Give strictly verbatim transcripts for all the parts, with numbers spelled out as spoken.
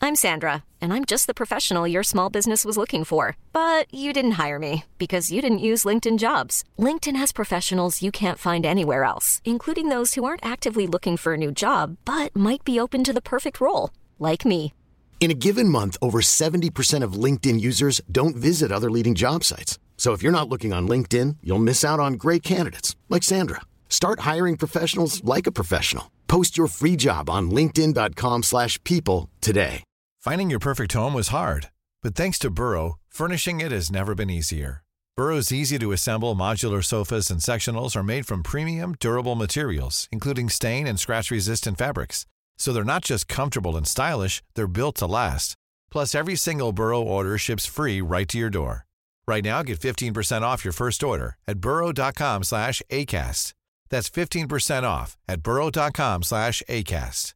I'm Sandra, and I'm just the professional your small business was looking for. But you didn't hire me because you didn't use LinkedIn Jobs. LinkedIn has professionals you can't find anywhere else, including those who aren't actively looking for a new job, but might be open to the perfect role, like me. In a given month, over seventy percent of LinkedIn users don't visit other leading job sites. So if you're not looking on LinkedIn, you'll miss out on great candidates like Sandra. Start hiring professionals like a professional. Post your free job on linkedin dot com slash people today. Finding your perfect home was hard, but thanks to Burrow, furnishing it has never been easier. Burrow's easy-to-assemble modular sofas and sectionals are made from premium, durable materials, including stain and scratch-resistant fabrics. So they're not just comfortable and stylish, they're built to last. Plus, every single Burrow order ships free right to your door. Right now, get fifteen percent off your first order at burrow dot com slash ACAST. That's fifteen percent off at burrow dot com slash ACAST.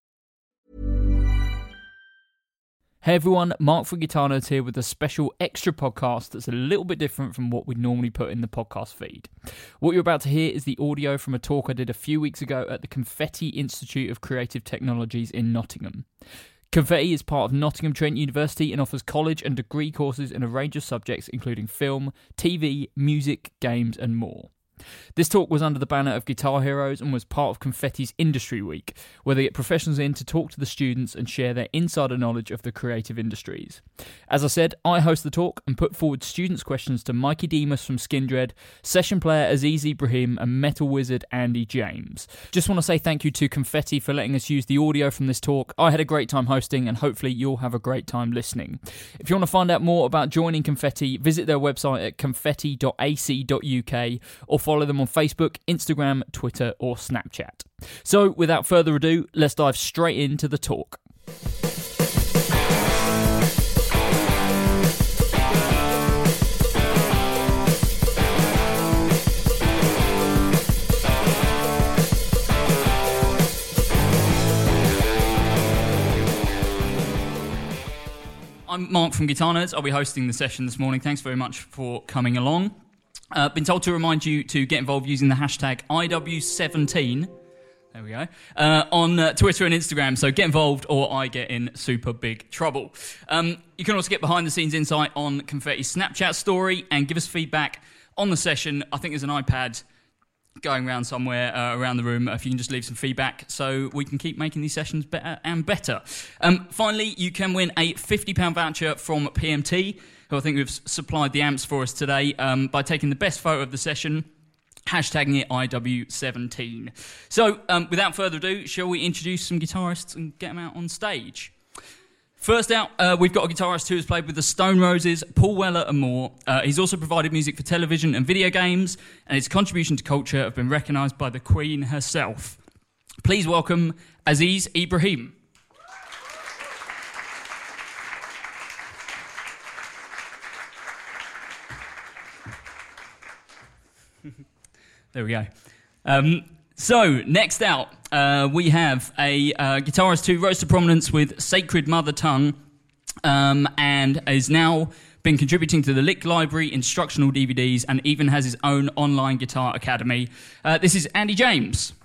Hey everyone, Mark from Guitar Nerds here with a special extra podcast that's a little bit different from what we'd normally put in the podcast feed. What you're about to hear is the audio from a talk I did a few weeks ago at the Confetti Institute of Creative Technologies in Nottingham. Confetti is part of Nottingham Trent University and offers college and degree courses in a range of subjects including film, T V, music, games and more. This talk was under the banner of Guitar Heroes and was part of Confetti's Industry Week, where they get professionals in to talk to the students and share their insider knowledge of the creative industries. As I said, I host the talk and put forward students' questions to Mikey Demas from Skindred, session player Aziz Ibrahim and metal wizard Andy James. Just want to say thank you to Confetti for letting us use the audio from this talk. I had a great time hosting and hopefully you'll have a great time listening. If you want to find out more about joining Confetti, visit their website at confetti dot a c dot u k or follow them on Facebook, Instagram, Twitter or Snapchat. So without further ado, let's dive straight into the talk. I'm Mark from Guitar Nerds. I'll be hosting the session this morning. Thanks very much for coming along. Uh, been told to remind you to get involved using the hashtag I W seventeen. There we go. Uh, on uh, Twitter and Instagram. So get involved or I get in super big trouble. Um, you can also get behind the scenes insight on Confetti's Snapchat story and give us feedback on the session. I think there's an iPad going around somewhere uh, around the room if you can just leave some feedback so we can keep making these sessions better and better. Um, finally, you can win a fifty pounds voucher from P M T, who I think we've supplied the amps for us today, um, by taking the best photo of the session, hashtagging it I W seventeen. So, um, without further ado, shall we introduce some guitarists and get them out on stage? First out, uh, we've got a guitarist who has played with the Stone Roses, Paul Weller and more. Uh, he's also provided music for television and video games, and his contribution to culture have been recognised by the Queen herself. Please welcome Aziz Ibrahim. There we go. Um, so, next out, uh, we have a uh, guitarist who rose to prominence with Sacred Mother Tongue um, and has now been contributing to the Lick Library instructional D V Ds and even has his own online guitar academy. Uh, this is Andy James.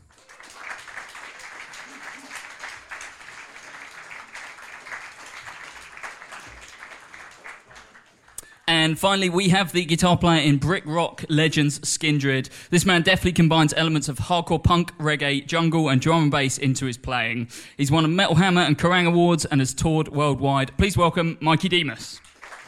And finally, we have the guitar player in Brick Rock legends Skindred. This man definitely combines elements of hardcore punk, reggae, jungle and drum and bass into his playing. He's won a Metal Hammer and Kerrang Awards and has toured worldwide. Please welcome Mikey Demas.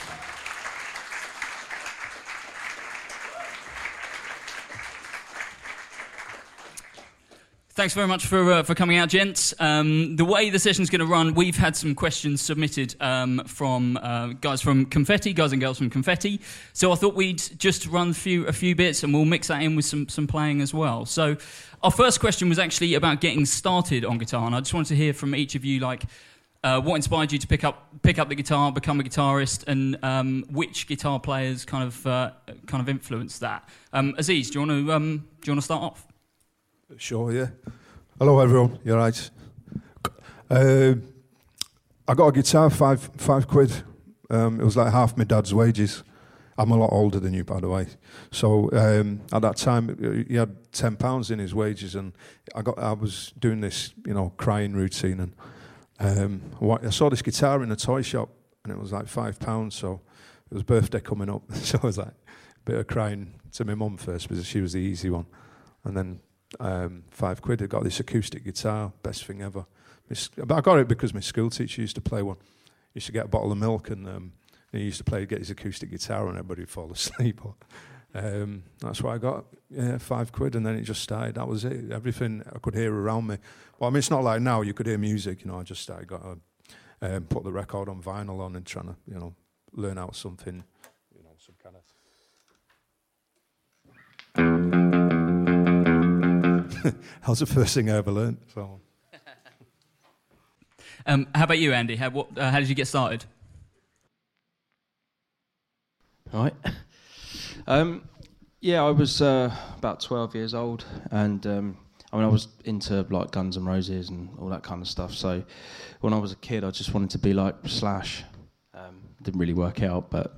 Thanks very much for uh, for coming out, gents. Um, the way the session's going to run, we've had some questions submitted um, from uh, guys from Confetti, guys and girls from Confetti. So I thought we'd just run a few a few bits, and we'll mix that in with some some playing as well. So our first question was actually about getting started on guitar, and I just wanted to hear from each of you, like, uh, what inspired you to pick up pick up the guitar, become a guitarist, and um, which guitar players kind of uh, kind of influenced that. Um, Aziz, do you want to um, do you want to start off? Sure, yeah. Hello, everyone. You're right. Uh, I got a guitar, five five quid. Um, it was like half my dad's wages. I'm a lot older than you, by the way. So um, at that time, he had ten pounds in his wages, and I got I was doing this, you know, crying routine, and um, what, I saw this guitar in a toy shop, and it was like five pounds. So it was birthday coming up, so I was like a bit of crying to my mum first because she was the easy one, and then um, five quid. I got this acoustic guitar, best thing ever. But I got it because my school teacher used to play one. He used to get a bottle of milk, and um, he used to play, get his acoustic guitar, and everybody would fall asleep. Um, that's what I got, yeah, five quid, and then it just started. That was it. Everything I could hear around me. Well, I mean, it's not like now you could hear music. You know, I just started got to um, put the record on vinyl on and trying to, you know, learn out something, you know, some kind of. That was the first thing I ever learned. So. um, how about you, Andy? How what? Uh, how did you get started? All right. Um, yeah, I was uh, about twelve years old, and um, I mean, I was into like Guns N' Roses and all that kind of stuff. So when I was a kid, I just wanted to be like Slash. Um, didn't really work out, but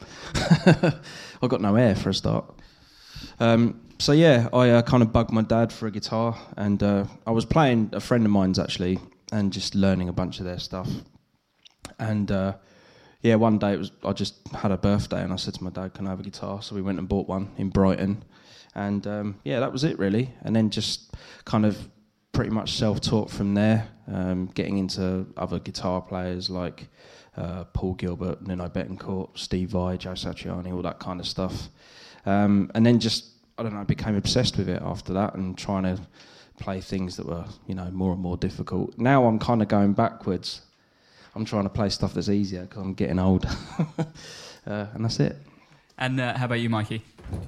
I got no hair for a start. Um, so yeah, I uh, kind of bugged my dad for a guitar, and uh, I was playing a friend of mine's actually, and just learning a bunch of their stuff. And uh, yeah, one day it was I just had a birthday, and I said to my dad, "Can I have a guitar?" So we went and bought one in Brighton, and um, yeah, that was it really. And then just kind of pretty much self-taught from there, um, getting into other guitar players like uh, Paul Gilbert, Nuno Bettencourt, Steve Vai, Joe Satriani, all that kind of stuff. Um, and then just, I don't know, became obsessed with it after that, and trying to play things that were, you know, more and more difficult. Now I'm kind of going backwards. I'm trying to play stuff that's easier because I'm getting older. uh, and that's it. And uh, how about you, Mikey?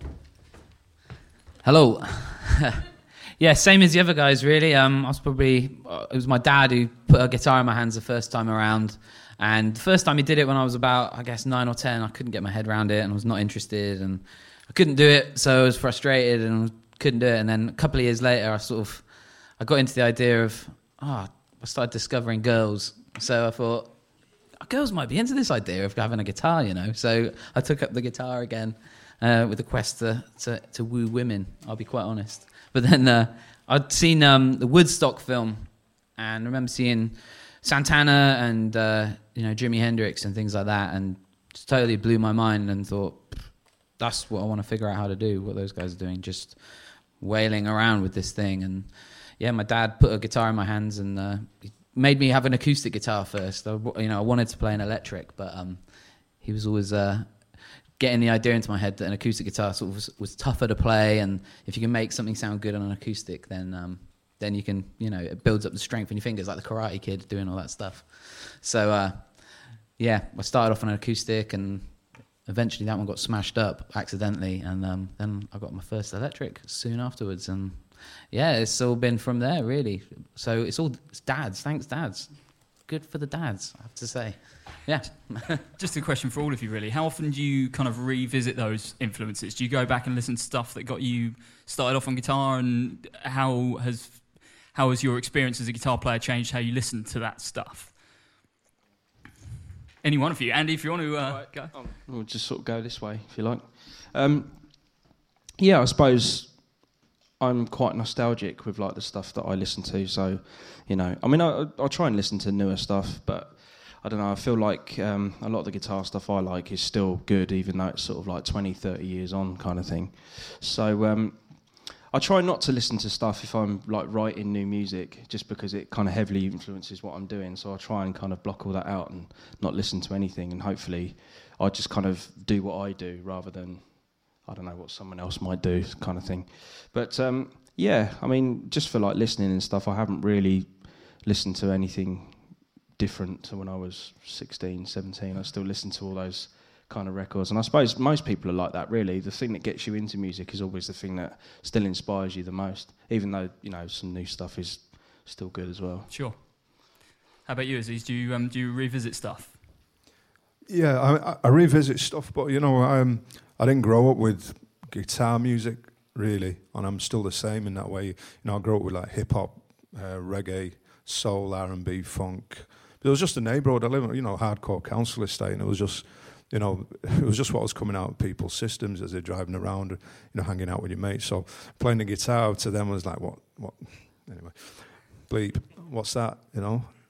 Hello. Yeah, same as the other guys, really. Um, I was probably... Uh, it was my dad who put a guitar in my hands the first time around. And the first time he did it when I was about, I guess, nine or ten, I couldn't get my head around it and I was not interested. And I couldn't do it, so I was frustrated and couldn't do it. And then a couple of years later, I sort of... I got into the idea of... Oh, I started discovering girls. So I thought, girls might be into this idea of having a guitar, you know. So I took up the guitar again uh, with a quest to, to, to woo women, I'll be quite honest. But then uh, I'd seen um, the Woodstock film, and I remember seeing Santana and, uh, you know, Jimi Hendrix and things like that, and just totally blew my mind and thought, that's what I want to figure out how to do, what those guys are doing, just wailing around with this thing. And yeah, my dad put a guitar in my hands and uh, he made me have an acoustic guitar first. I, you know, I wanted to play an electric, but um, he was always uh, getting the idea into my head that an acoustic guitar sort of was, was tougher to play, and if you can make something sound good on an acoustic, then um, then you can, you know, it builds up the strength in your fingers, like the Karate Kid doing all that stuff. So uh, yeah, I started off on an acoustic, and eventually that one got smashed up accidentally, and um, then I got my first electric soon afterwards, and yeah, it's all been from there, really. So it's all it's dads. Thanks, dads. Good for the dads, I have to say. Yeah. Just a question for all of you, really. How often do you kind of revisit those influences? Do you go back and listen to stuff that got you started off on guitar, and how has how has your experience as a guitar player changed how you listen to that stuff? Any one of you. Andy, if you want to uh, right. go. We'll just sort of go this way, if you like. Um, yeah, I suppose... I'm quite nostalgic with like the stuff that I listen to, so you know, I mean, I I try and listen to newer stuff, but I don't know, I feel like um, a lot of the guitar stuff I like is still good, even though it's sort of like twenty, thirty years on kind of thing. So um, I try not to listen to stuff if I'm like writing new music, just because it kind of heavily influences what I'm doing. So I try and kind of block all that out and not listen to anything, and hopefully I just kind of do what I do rather than, I don't know, what someone else might do, kind of thing. But um, yeah, I mean, just for like listening and stuff, I haven't really listened to anything different to when I was sixteen, seventeen. I still listen to all those kind of records. And I suppose most people are like that, really. The thing that gets you into music is always the thing that still inspires you the most, even though, you know, some new stuff is still good as well. Sure. How about you, Aziz? Do you, um, do you revisit stuff? Yeah, I, I revisit stuff, but, you know, um, I didn't grow up with guitar music, really, and I'm still the same in that way. You know, I grew up with like hip hop, uh, reggae, soul, R and B, funk. But it was just a neighbourhood. I live in, you know, hardcore council estate, and it was just, you know, it was just what was coming out of people's systems as they're driving around, you know, hanging out with your mates. So playing the guitar to them was like, what, what? Anyway, bleep, what's that? You know.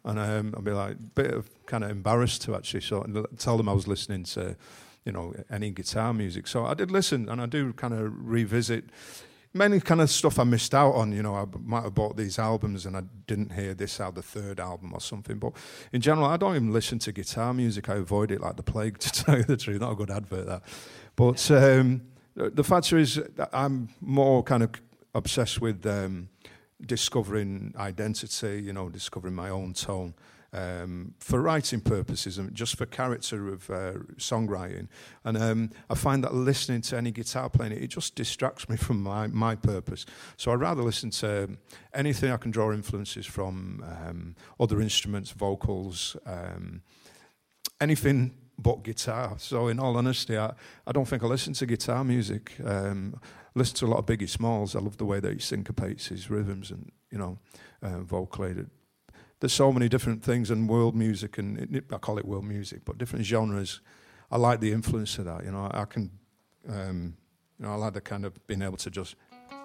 And um, I'd be like, a bit of kind of embarrassed to actually sort of tell them I was listening to, you know, any guitar music. So I did listen, and I do kind of revisit mainly kind of stuff I missed out on. You know, I might have bought these albums and I didn't hear this out the third album or something. But in general, I don't even listen to guitar music. I avoid it like the plague, to tell you the truth. Not a good advert, that. But um, the fact is, I'm more kind of obsessed with um, discovering identity, you know, discovering my own tone. Um, for writing purposes and just for character of uh, songwriting. And um, I find that listening to any guitar playing, it just distracts me from my, my purpose. So I'd rather listen to anything I can draw influences from, um, other instruments, vocals, um, anything but guitar. So in all honesty, I, I don't think I listen to guitar music. Um, I listen to a lot of Biggie Smalls. I love the way that he syncopates his rhythms and, you know, uh, vocalated. There's so many different things in world music, and it, I call it world music, but different genres. I like the influence of that. You know, I, I can, um, you know, I like the kind of being able to just.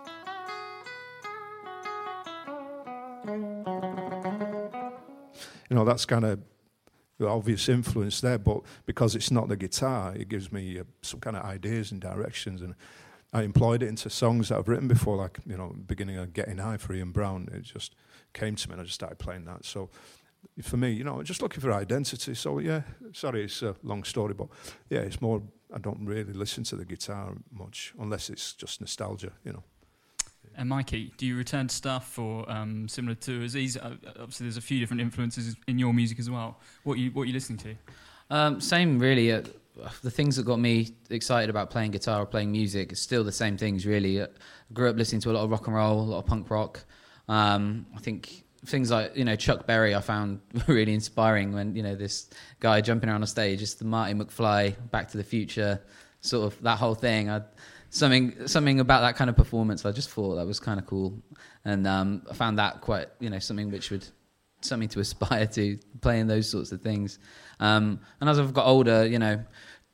You know, that's kind of the obvious influence there, but because it's not the guitar, it gives me uh, some kind of ideas and directions, and I employed it into songs that I've written before, like, you know, beginning of Getting High for Ian Brown. It just came to me and I just started playing that. So for me, you know, just looking for identity. So yeah, sorry, it's a long story, but yeah, it's more, I don't really listen to the guitar much unless it's just nostalgia, you know. And Mikey, do you return to stuff or um, similar to Aziz? Uh, obviously, there's a few different influences in your music as well. What you what are you listening to? Um, same, really. Uh, the things that got me excited about playing guitar or playing music is still the same things, really. I grew up listening to a lot of rock and roll, a lot of punk rock. Um, I think things like, you know, Chuck Berry I found really inspiring when, you know, this guy jumping around on stage, it's the Marty McFly, Back to the Future, sort of that whole thing. I, something something about that kind of performance, I just thought that was kind of cool. And um, I found that quite, you know, something which would, something to aspire to, playing those sorts of things. Um, and as I've got older, you know,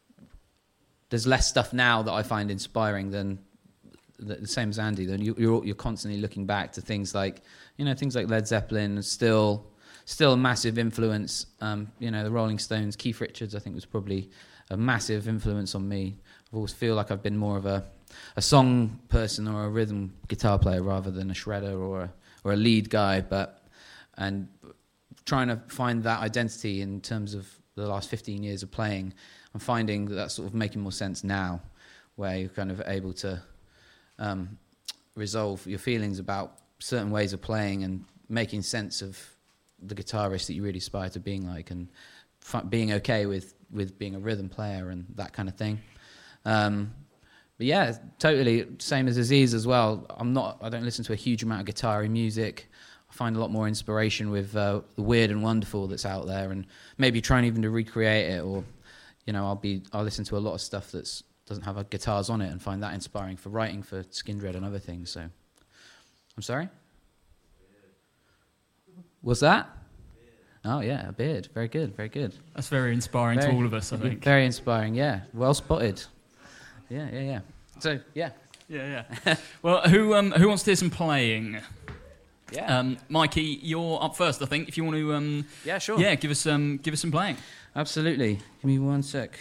there's less stuff now that I find inspiring than the same as Andy. Then you, you're you're constantly looking back to things like, you know, things like Led Zeppelin, still still a massive influence. Um, you know, the Rolling Stones, Keith Richards, I think was probably a massive influence on me. I always feel like I've been more of a a song person or a rhythm guitar player rather than a shredder or a, or a lead guy. But and trying to find that identity in terms of the last fifteen years of playing, I'm finding that that's sort of making more sense now, where you're kind of able to Um, resolve your feelings about certain ways of playing and making sense of the guitarist that you really aspire to being like, and f- being okay with, with being a rhythm player and that kind of thing. Um, but yeah, totally same as Aziz as well. I'm not. I don't listen to a huge amount of guitar-y music. I find a lot more inspiration with uh, the weird and wonderful that's out there, and maybe trying even to recreate it. Or, you know, I'll be I'll listen to a lot of stuff that's doesn't have guitars on it and find that inspiring for writing for Skindred and other things. So, I'm sorry? What's that? Oh, yeah, a beard. Very good, very good. That's very inspiring very, to all of us, I think. Very inspiring, yeah. Well spotted. Yeah, yeah, yeah. So, yeah. Yeah, yeah. Well, who um, who wants to hear some playing? Yeah. Um, Mikey, you're up first, I think, if you want to... Um, yeah, sure. Yeah, give us, um, give us some playing. Absolutely. Give me one sec.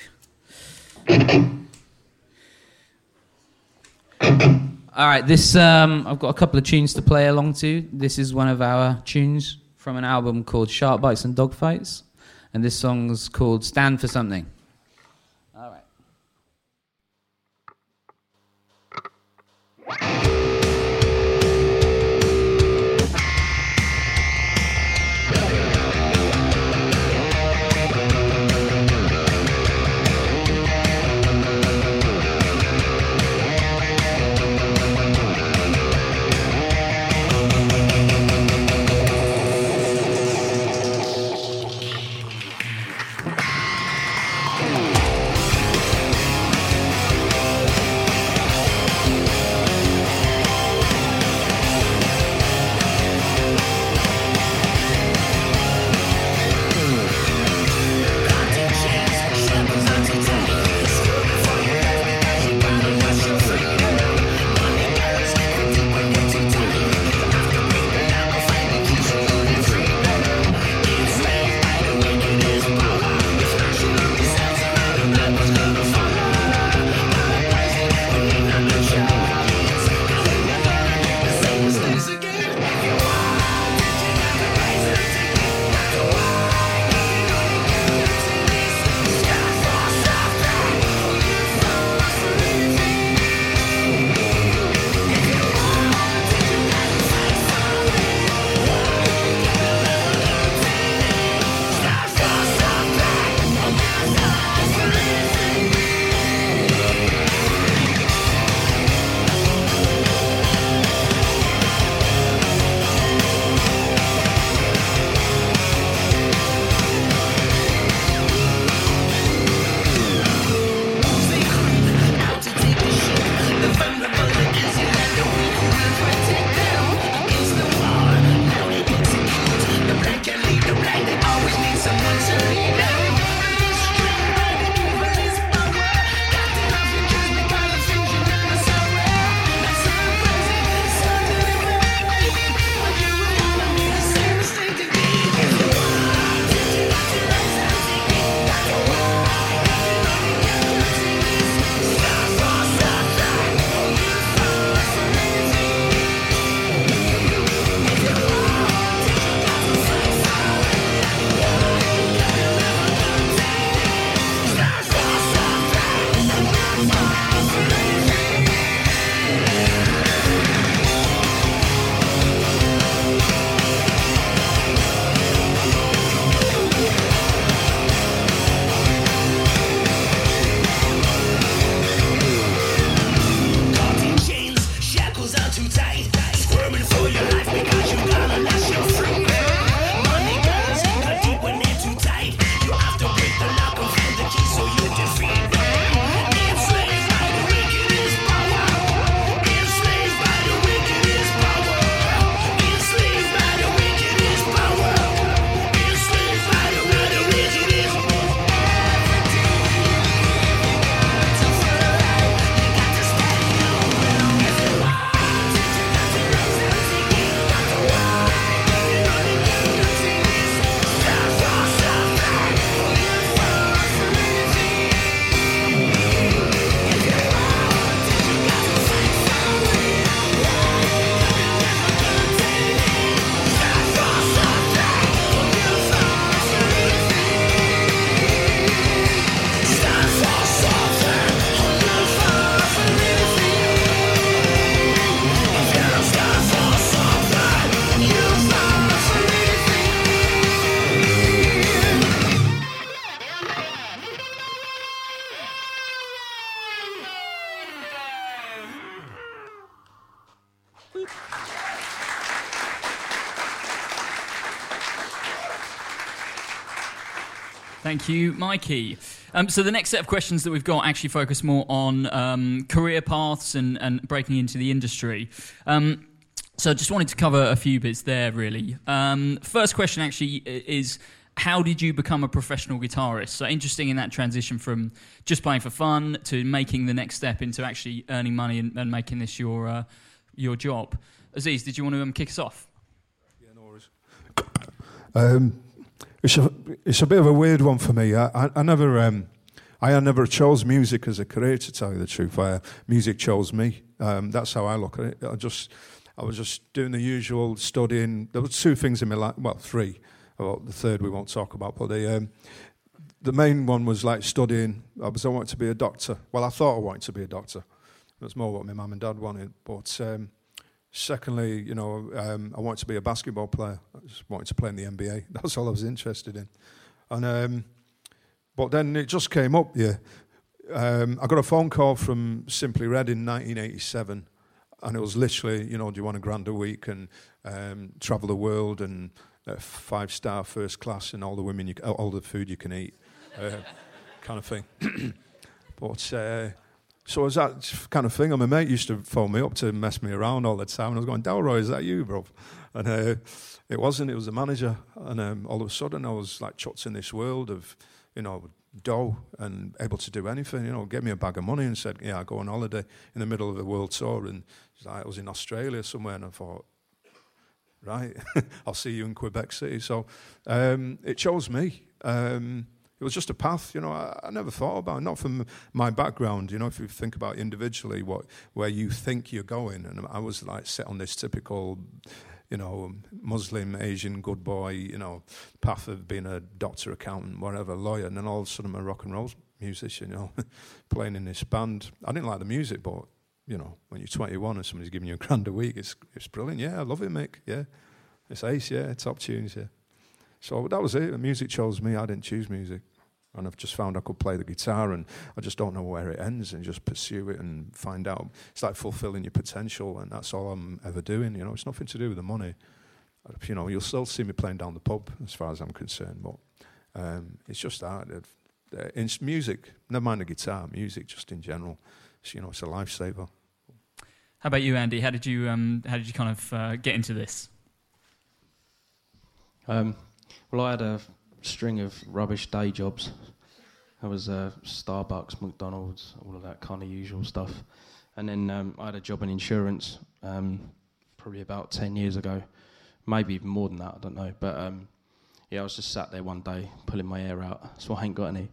All right, this um, I've got a couple of tunes to play along to. This is one of our tunes from an album called Shark Bites and Dogfights, and this song's called Stand for Something. All right. Thank you, Mikey. Um, so the next set of questions that we've got actually focus more on um, career paths and, and breaking into the industry. Um, so I just wanted to cover a few bits there, really. Um, first question actually is, how did you become a professional guitarist? So interesting in that transition from just playing for fun to making the next step into actually earning money and, and making this your uh, your job. Aziz, did you want to um, kick us off? Yeah, no worries. Um, it's a it's a bit of a weird one for me. I I, I never um, I never chose music as a career, to tell you the truth. I, music chose me. Um, that's how I look at it. I just I was just doing the usual studying. There were two things in my life. Well, three. Well, the third we won't talk about, but the um, the main one was like studying. I was I wanted to be a doctor. Well, I thought I wanted to be a doctor. That's more what my mum and dad wanted. But um, secondly, you know, um, I wanted to be a basketball player. I just wanted to play in the N B A. That's all I was interested in. And um, but then it just came up. Yeah, um, I got a phone call from Simply Red in nineteen eighty-seven, and it was literally, you know, do you want a grand a week and um, travel the world and Uh, five-star first class and all the women, you, all the food you can eat, uh, kind of thing. But uh, so it was that kind of thing. And my mate used to phone me up to mess me around all the time. And I was going, Delroy, is that you, bro? And uh, it wasn't. It was the manager. And um, all of a sudden, I was like chucked in this world of, you know, dough and able to do anything. You know, gave me a bag of money and said, yeah, I go on holiday in the middle of the world tour. And like, I was in Australia somewhere, and I thought, right, I'll see you in Quebec City. So um, it chose me. Um, it was just a path, you know, I, I never thought about it, not from my background. You know, if you think about individually what where you think you're going. And I was like set on this typical, you know, Muslim, Asian, good boy, you know, path of being a doctor, accountant, whatever, lawyer. And then all of a sudden I'm a rock and roll musician, you know, playing in this band. I didn't like the music, but you know, when you're twenty-one and somebody's giving you a grand a week, it's it's brilliant. Yeah, I love it, Mick. Yeah, it's ace. Yeah, top tunes. Yeah. So that was it. The music chose me. I didn't choose music, and I've just found I could play the guitar, and I just don't know where it ends, and just pursue it and find out. It's like fulfilling your potential, and that's all I'm ever doing. You know, it's nothing to do with the money. You know, you'll still see me playing down the pub, as far as I'm concerned, but um, it's just that. It's music, never mind the guitar. Music, just in general. So, you know, it's a lifesaver. How about you, Andy? How did you um, how did you kind of uh, get into this? Um, well, I had a string of rubbish day jobs. I was uh, Starbucks, McDonald's, all of that kind of usual stuff. And then um, I had a job in insurance um, probably about ten years ago, maybe even more than that, I don't know. But um, yeah, I was just sat there one day pulling my hair out, so I ain't got any.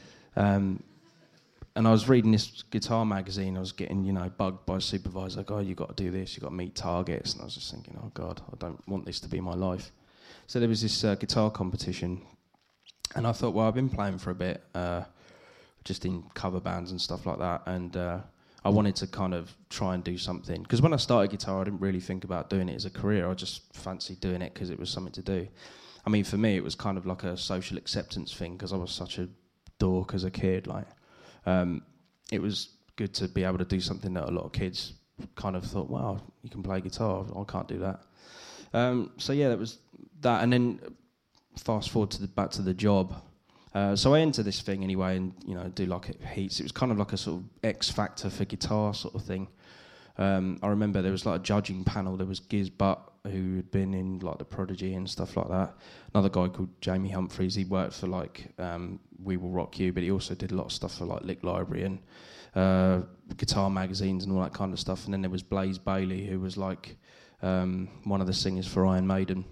Um, And I was reading this guitar magazine. I was getting, you know, bugged by a supervisor. Like, oh, you got to do this. You got to meet targets. And I was just thinking, oh God, I don't want this to be my life. So there was this uh, guitar competition, and I thought, well, I've been playing for a bit, uh, just in cover bands and stuff like that. And uh, I wanted to kind of try and do something, because when I started guitar, I didn't really think about doing it as a career. I just fancied doing it because it was something to do. I mean, for me, it was kind of like a social acceptance thing, because I was such a dork as a kid, like. Um, it was good to be able to do something that a lot of kids kind of thought, wow, you can play guitar, I can't do that. Um, so yeah, that was that, and then fast forward to the, back to the job. Uh, so I entered this thing anyway, and you know, do like heats. It was kind of like a sort of X Factor for guitar sort of thing. Um, I remember there was like a judging panel. There was Giz Butt, who had been in like the Prodigy and stuff like that. Another guy called Jamie Humphries. He worked for like um, We Will Rock You, but he also did a lot of stuff for like Lick Library and uh, guitar magazines and all that kind of stuff. And then there was Blaze Bayley, who was like um, one of the singers for Iron Maiden.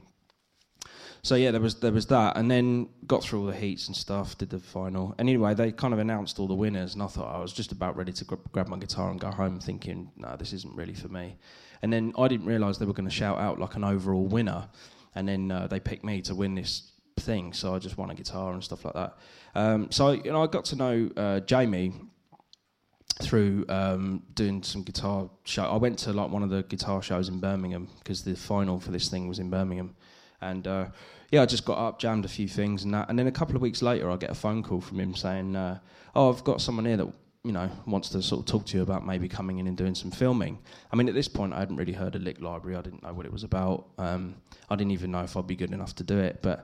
So yeah, there was there was that, and then got through all the heats and stuff, did the final. And anyway, they kind of announced all the winners, and I thought I was just about ready to gr- grab my guitar and go home, thinking, no, this isn't really for me. And then I didn't realise they were going to shout out like an overall winner, and then uh, they picked me to win this thing. So I just won a guitar and stuff like that. Um, so you know, I got to know uh, Jamie through um, doing some guitar show. I went to like one of the guitar shows in Birmingham because the final for this thing was in Birmingham. And uh, yeah, I just got up, jammed a few things and that. And then a couple of weeks later, I get a phone call from him saying, uh, oh, I've got someone here that, you know, wants to sort of talk to you about maybe coming in and doing some filming. I mean, at this point, I hadn't really heard of Lick Library. I didn't know what it was about. Um, I didn't even know if I'd be good enough to do it. But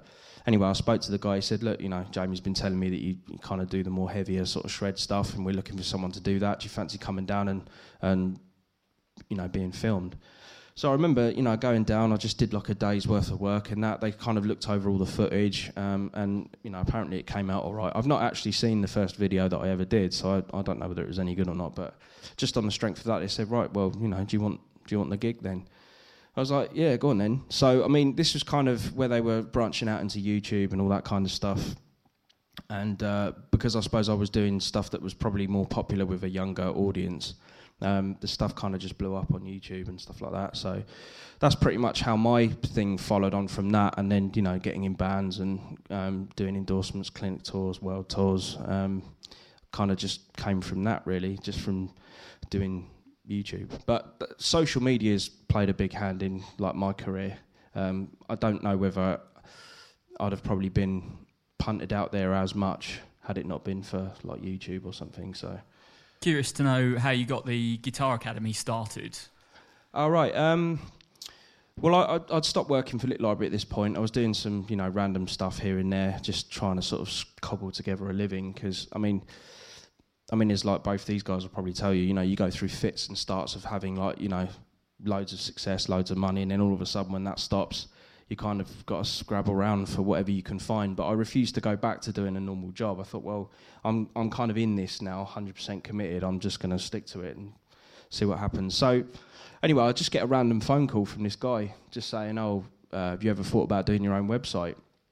anyway, I spoke to the guy. He said, look, you know, Jamie's been telling me that you, you kind of do the more heavier sort of shred stuff, and we're looking for someone to do that. Do you fancy coming down and, and you know, being filmed? So I remember, you know, going down, I just did like a day's worth of work and that. They kind of looked over all the footage, um, and, you know, apparently it came out all right. I've not actually seen the first video that I ever did, so I, I don't know whether it was any good or not, but just on the strength of that, they said, right, well, you know, do you want do you want the gig then? I was like, yeah, go on then. So, I mean, this was kind of where they were branching out into YouTube and all that kind of stuff. And uh, because I suppose I was doing stuff that was probably more popular with a younger audience, Um, the stuff kind of just blew up on YouTube and stuff like that. So that's pretty much how my thing followed on from that. And then, you know, getting in bands and um, doing endorsements, clinic tours, world tours, um, kind of just came from that, really, just from doing YouTube. But uh, social media's played a big hand in, like, my career. Um, I don't know whether I'd have probably been punted out there as much had it not been for, like, YouTube or something, so... Curious to know how you got the Guitar Academy started. All right. Um, well, I, I'd, I'd stopped working for Lit Library at this point. I was doing some, you know, random stuff here and there, just trying to sort of cobble together a living. Because I mean, I mean, it's like both these guys will probably tell you. You know, you go through fits and starts of having, like, you know, loads of success, loads of money, and then all of a sudden, when that stops, you kind of got to scrabble around for whatever you can find. But I refused to go back to doing a normal job. I thought, well, I'm I'm kind of in this now, one hundred percent committed. I'm just going to stick to it and see what happens. So anyway, I just get a random phone call from this guy just saying, oh, uh, have you ever thought about doing your own website?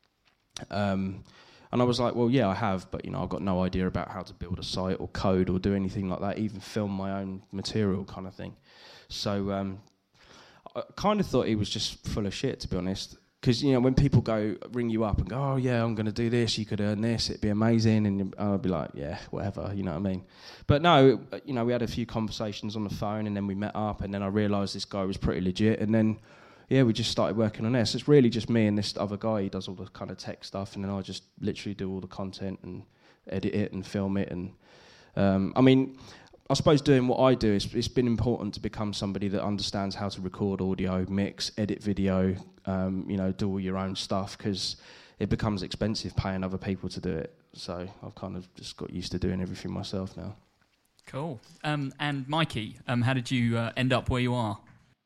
Um, and I was like, well, yeah, I have, but, you know, I've got no idea about how to build a site or code or do anything like that, even film my own material kind of thing. So... Um, I kind of thought he was just full of shit, to be honest. Because, you know, when people go ring you up and go, oh, yeah, I'm going to do this, you could earn this, it'd be amazing, and I'll be like, yeah, whatever, you know what I mean? But no, you know, we had a few conversations on the phone, and then we met up, and then I realised this guy was pretty legit, and then, yeah, we just started working on this. So it's really just me and this other guy. He does all the kind of tech stuff, and then I just literally do all the content and edit it and film it. And um, I mean... I suppose doing what I do, it's, it's been important to become somebody that understands how to record audio, mix, edit video, um, you know, do all your own stuff, because it becomes expensive paying other people to do it. So I've kind of just got used to doing everything myself now. Cool. Um, and Mikey, um, how did you uh, end up where you are?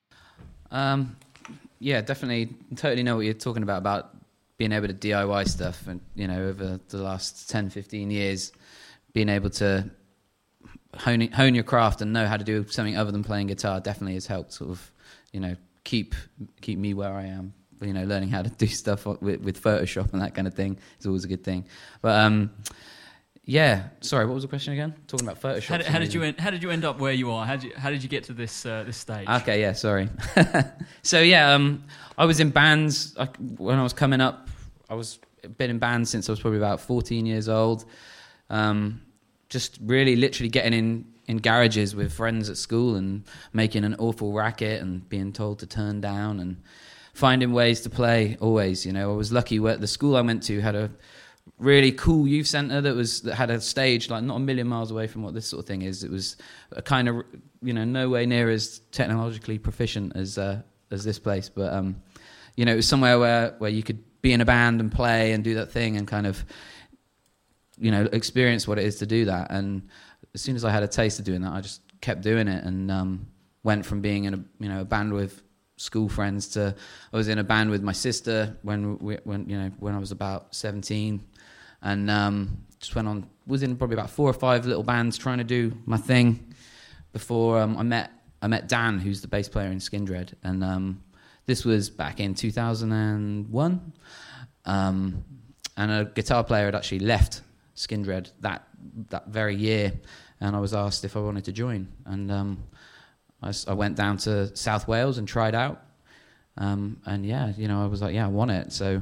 Um, yeah, definitely, totally know what you're talking about, about being able to D I Y stuff. And, you know, over the last ten, fifteen years, being able to hone, hone your craft and know how to do something other than playing guitar definitely has helped sort of, you know, keep keep me where I am. You know, learning how to do stuff with, with Photoshop and that kind of thing is always a good thing. But um, yeah, sorry, what was the question again? Talking about Photoshop. How did, how did you end, how did you end up where you are? How did you, how did you get to this uh, this stage? Okay, yeah, sorry. So yeah, um, I was in bands I, when I was coming up. I was been in bands since I was probably about fourteen years old. Um, just really, literally getting in. in garages with friends at school and making an awful racket and being told to turn down and finding ways to play always. You know, I was lucky where the school I went to had a really cool youth centre that was that had a stage like not a million miles away from what this sort of thing is. It was a kind of, you know, nowhere near as technologically proficient as uh, as this place, but um, you know, it was somewhere where where you could be in a band and play and do that thing and kind of, you know, experience what it is to do that. And as soon as I had a taste of doing that, I just kept doing it and um, went from being in a you know a band with school friends to I was in a band with my sister when we, when you know when I was about seventeen, and um, just went on was in probably about four or five little bands trying to do my thing before um, I met I met Dan, who's the bass player in Skindred, and um, this was back in two thousand one, um, and a guitar player had actually left Skindred that that very year, and I was asked if I wanted to join, and um, I, I went down to South Wales and tried out, um, and yeah, you know, I was like, yeah, I want it. So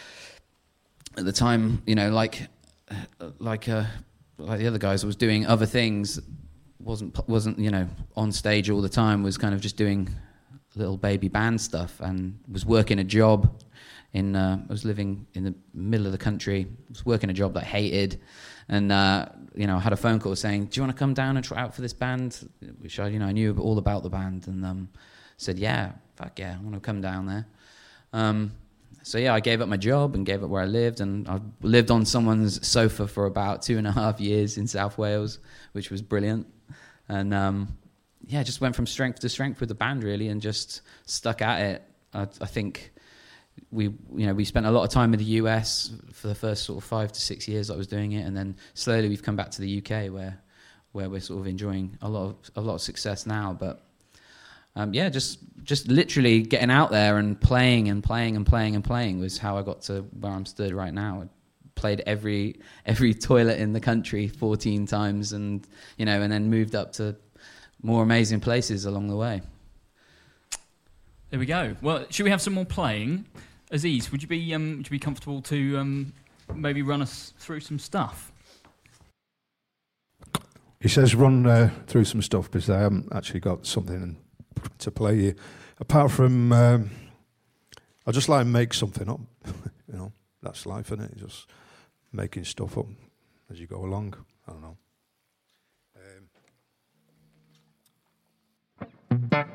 at the time, you know, like like uh, like the other guys, I was doing other things, wasn't wasn't you know on stage all the time, was kind of just doing little baby band stuff, and was working a job. In uh, I was living in the middle of the country. I was working a job that I hated, and uh, you know, I had a phone call saying, "Do you want to come down and try out for this band?" Which I, you know, I knew all about the band, and um, said, "Yeah, fuck yeah, I want to come down there." Um, so yeah, I gave up my job and gave up where I lived, and I lived on someone's sofa for about two and a half years in South Wales, which was brilliant. And um, yeah, just went from strength to strength with the band really, and just stuck at it. I, I think we, you know, we spent a lot of time in the U S for the first sort of five to six years I was doing it, and then slowly we've come back to the U K where, where we're sort of enjoying a lot of a lot of success now. But um, yeah, just just literally getting out there and playing and playing and playing and playing was how I got to where I'm stood right now. I played every every toilet in the country fourteen times, and you know, and then moved up to more amazing places along the way. There we go. Well, should we have some more playing? Aziz, would you be um, would you be comfortable to um, maybe run us through some stuff? He says run uh, through some stuff because I haven't actually got something to play here. Apart from, um, I just like to make something up. You know, that's life, isn't it? Just making stuff up as you go along. I don't know. Um.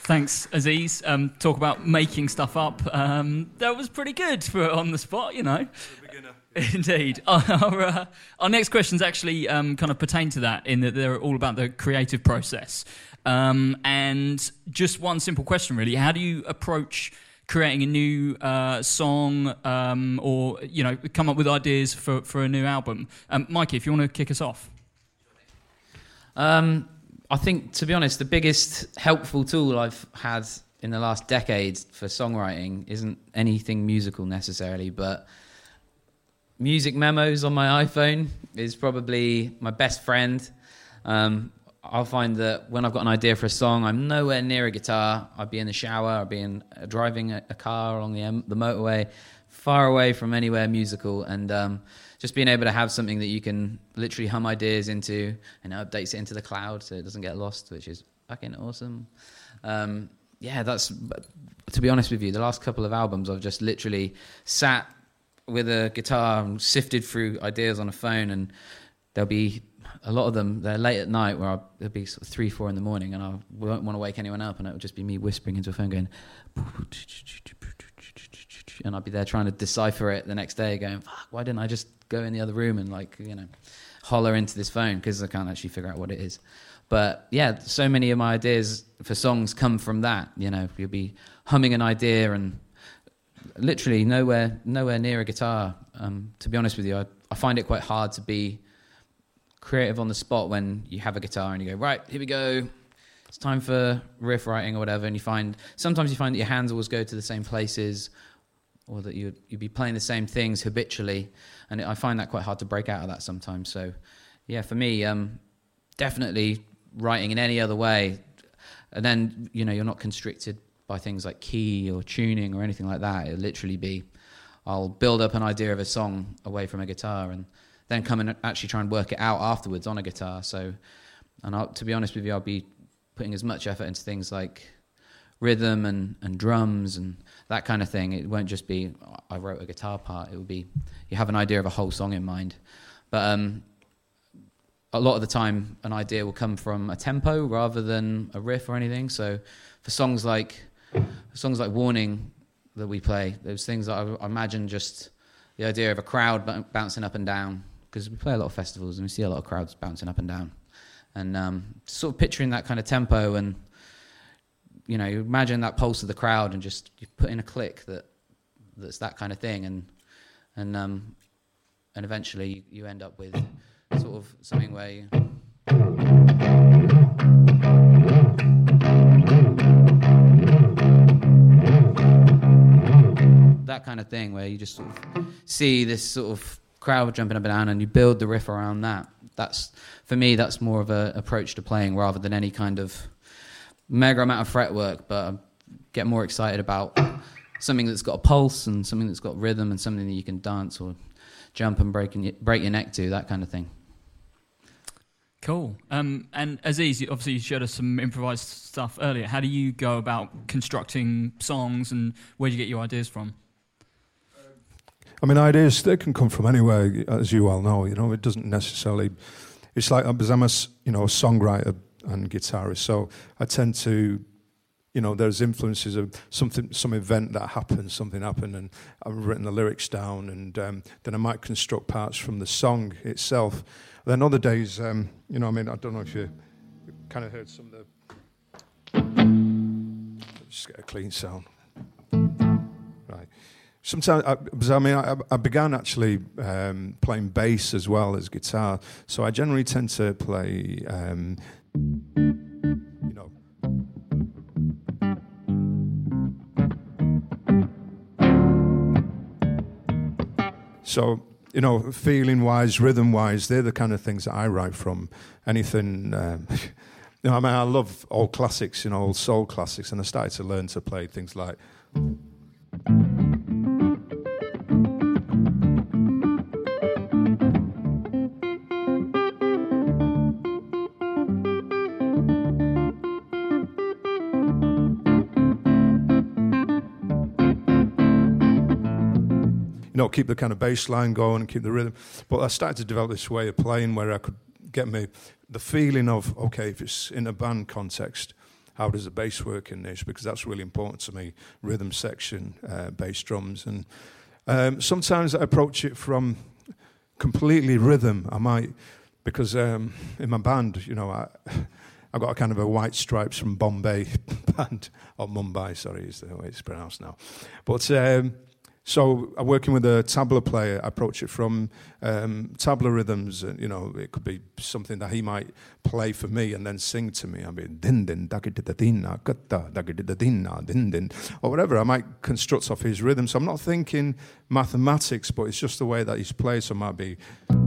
Thanks, Aziz. Um, talk about making stuff up. Um, that was pretty good for on the spot, you know. Indeed. Our, uh, our next questions actually um, kind of pertain to that, in that they're all about the creative process. Um, and just one simple question, really. How do you approach creating a new uh, song um, or, you know, come up with ideas for, for a new album? Um, Mikey, if you want to kick us off. Um, I think, to be honest, the biggest helpful tool I've had in the last decade for songwriting isn't anything musical necessarily, but music memos on my iPhone is probably my best friend. Um, I'll find that when I've got an idea for a song, I'm nowhere near a guitar. I'd be in the shower, I'd be in, uh, driving a, a car along the, um, the motorway, far away from anywhere musical, and um, just being able to have something that you can literally hum ideas into and it updates it into the cloud so it doesn't get lost, which is fucking awesome. Um, yeah, that's, to be honest with you, the last couple of albums I've just literally sat with a guitar and sifted through ideas on a phone, and there'll be a lot of them, they're late at night where I'll, it'll be sort of three, four in the morning, and I won't want to wake anyone up, and it'll just be me whispering into a phone going, and I'll be there trying to decipher it the next day going, fuck, why didn't I just go in the other room and, like, you know, holler into this phone, because I can't actually figure out what it is. But yeah, so many of my ideas for songs come from that. You know, you'll be humming an idea and literally nowhere nowhere near a guitar. Um, to be honest with you, I, I find it quite hard to be creative on the spot when you have a guitar and you go, right, here we go, it's time for riff writing or whatever, and you find, sometimes you find that your hands always go to the same places, or that you'd, you'd be playing the same things habitually, and I find that quite hard to break out of that sometimes. So yeah, for me, um, definitely writing in any other way, and then, you know, you're not constricted by things like key or tuning or anything like that. It'll literally be, I'll build up an idea of a song away from a guitar and then come and actually try and work it out afterwards on a guitar. So, and I'll, to be honest with you, I'll be putting as much effort into things like rhythm and, and drums and that kind of thing. It won't just be, I wrote a guitar part. It will be, you have an idea of a whole song in mind. But um, a lot of the time, an idea will come from a tempo rather than a riff or anything. So for songs like, songs like Warning that we play, those things that I, I imagine just the idea of a crowd b- bouncing up and down, because we play a lot of festivals and we see a lot of crowds bouncing up and down. And um, sort of picturing that kind of tempo and, you know, you imagine that pulse of the crowd and just you put in a click that that's that kind of thing, and and um, and eventually you, you end up with sort of something where you, that kind of thing where you just sort of see this sort of crowd jumping up and down, and you build the riff around that. That's, for me, that's more of an approach to playing rather than any kind of mega amount of fretwork, but I get more excited about something that's got a pulse and something that's got rhythm and something that you can dance or jump and break, in, break your neck to, that kind of thing. Cool. Um, and Aziz, obviously you showed us some improvised stuff earlier. How do you go about constructing songs, and where do you get your ideas from? I mean, ideas, they can come from anywhere, as you well know. You know, it doesn't necessarily... It's like, because I'm a, you know, a songwriter and guitarist, so I tend to, you know, there's influences of something, some event that happened, something happened, and I've written the lyrics down, and um, then I might construct parts from the song itself. Then other days, um, you know, I mean, I don't know if you kind of heard some of the... Just get a clean sound. Right. Sometimes, I, because I mean, I, I began actually um, playing bass as well as guitar, so I generally tend to play, um, you know, so, you know, feeling-wise, rhythm-wise, they're the kind of things that I write from. Anything, um, you know, I mean, I love old classics, you know, old soul classics, and I started to learn to play things like... You know, keep the kind of bass line going and keep the rhythm. But I started to develop this way of playing where I could get me the feeling of, okay, if it's in a band context, how does the bass work in this, because that's really important to me, rhythm section, uh, bass drums. And um, sometimes I approach it from completely rhythm. I might, because um, in my band, you know, I, I've got a kind of a White Stripes from Bombay band, or Mumbai, sorry, is the way it's pronounced now. But um, so I'm working with a tabla player. I approach it from um, tabla rhythms. And, you know, it could be something that he might play for me and then sing to me. I mean, din din dagididadina gutta dagididadina din din, or whatever. I might construct off his rhythm. So I'm not thinking mathematics, but it's just the way that he's played. So it might be.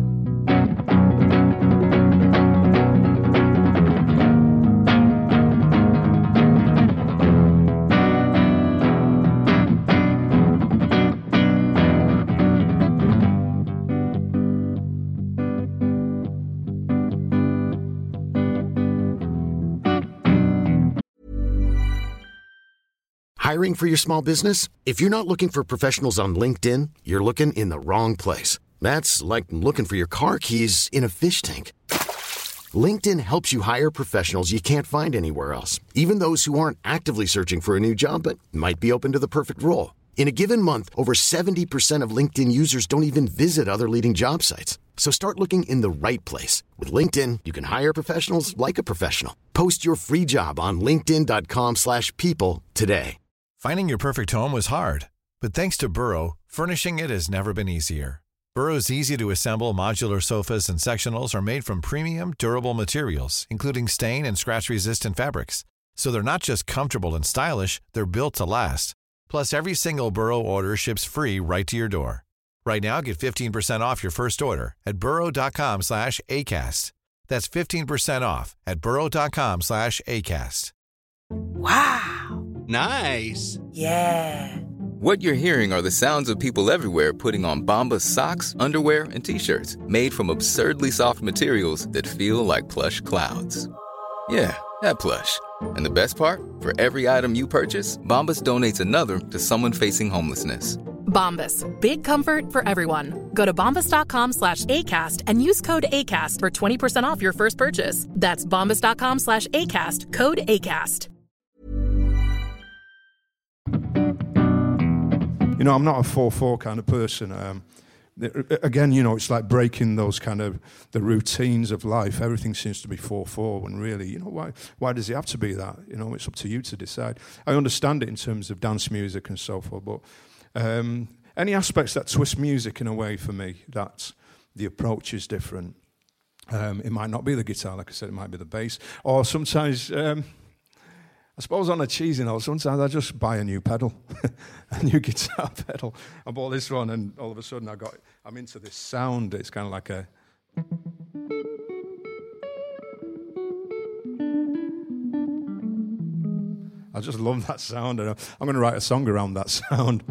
Hiring for your small business? If you're not looking for professionals on LinkedIn, you're looking in the wrong place. That's like looking for your car keys in a fish tank. LinkedIn helps you hire professionals you can't find anywhere else, even those who aren't actively searching for a new job but might be open to the perfect role. In a given month, over seventy percent of LinkedIn users don't even visit other leading job sites. So start looking in the right place. With LinkedIn, you can hire professionals like a professional. Post your free job on linkedin dot com slash people today. Finding your perfect home was hard, but thanks to Burrow, furnishing it has never been easier. Burrow's easy-to-assemble modular sofas and sectionals are made from premium, durable materials, including stain and scratch-resistant fabrics. So they're not just comfortable and stylish, they're built to last. Plus, every single Burrow order ships free right to your door. Right now, get fifteen percent off your first order at burrow dot com slash ACAST. That's fifteen percent off at burrow dot com slash ACAST. Wow. Nice. Yeah. What you're hearing are the sounds of people everywhere putting on Bombas socks, underwear, and T-shirts made from absurdly soft materials that feel like plush clouds. Yeah, that plush. And the best part? For every item you purchase, Bombas donates another to someone facing homelessness. Bombas. Big comfort for everyone. Go to bombas dot com slash ACAST and use code ACAST for twenty percent off your first purchase. That's bombas dot com slash ACAST. Code ACAST. You know, I'm not a four four kind of person. Um, again, you know, it's like breaking those kind of the routines of life. Everything seems to be four four when really, you know, why why does it have to be that? You know, it's up to you to decide. I understand it in terms of dance music and so forth, but um, any aspects that twist music in a way for me, that the approach is different. Um, it might not be the guitar, like I said, it might be the bass. Or sometimes... Um, I suppose on a cheesy note, sometimes I just buy a new pedal, a new guitar pedal. I bought this one, and all of a sudden I got, I'm into this sound. It's kind of like a... I just love that sound, and I'm going to write a song around that sound.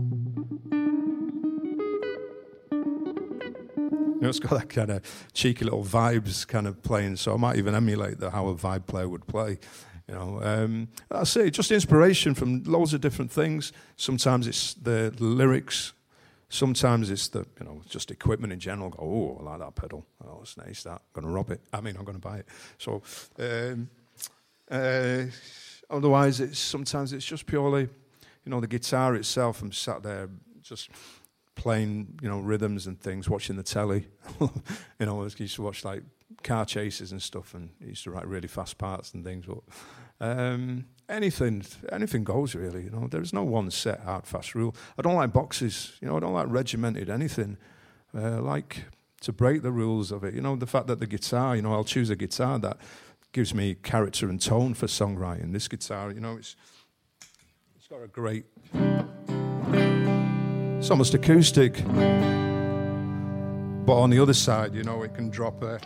You know, it's got that kind of cheeky little vibes kind of playing, so I might even emulate the, how a vibe player would play. You know, um, I say just inspiration from loads of different things. Sometimes it's the lyrics. Sometimes it's the, you know, just equipment in general. Go, oh, I like that pedal. Oh, it's nice that. I'm going to rob it. I mean, I'm going to buy it. So, um, uh, otherwise, it's sometimes it's just purely, you know, the guitar itself. I'm sat there just playing, you know, rhythms and things, watching the telly. You know, I used to watch like car chases and stuff, and he used to write really fast parts and things. But um, anything, anything goes really. You know, there's no one set hard fast rule. I don't like boxes. You know, I don't like regimented anything. Uh, I like to break the rules of it. You know, the fact that the guitar. You know, I'll choose a guitar that gives me character and tone for songwriting. This guitar, you know, it's it's got a great. It's almost acoustic. But on the other side, you know, it can drop there.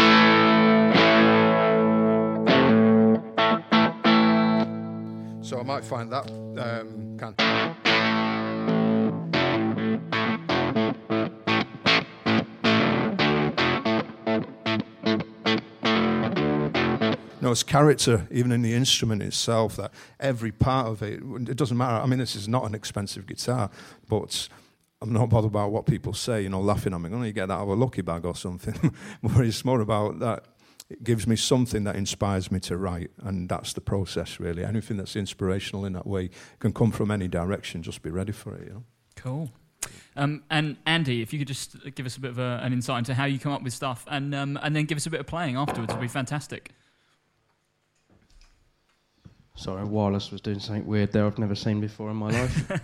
So I might find that um, kind of... No, it's character, even in the instrument itself, that every part of it, it doesn't matter. I mean, this is not an expensive guitar, but I'm not bothered about what people say, you know, laughing at me. Oh, you get that out of a lucky bag or something. But it's more about that it gives me something that inspires me to write, and that's the process, really. Anything that's inspirational in that way can come from any direction. Just be ready for it, you know. Cool. Um, and Andy, if you could just give us a bit of a, an insight into how you come up with stuff, and um, and then give us a bit of playing afterwards, would be fantastic. Sorry, Wireless was doing something weird there I've never seen before in my life.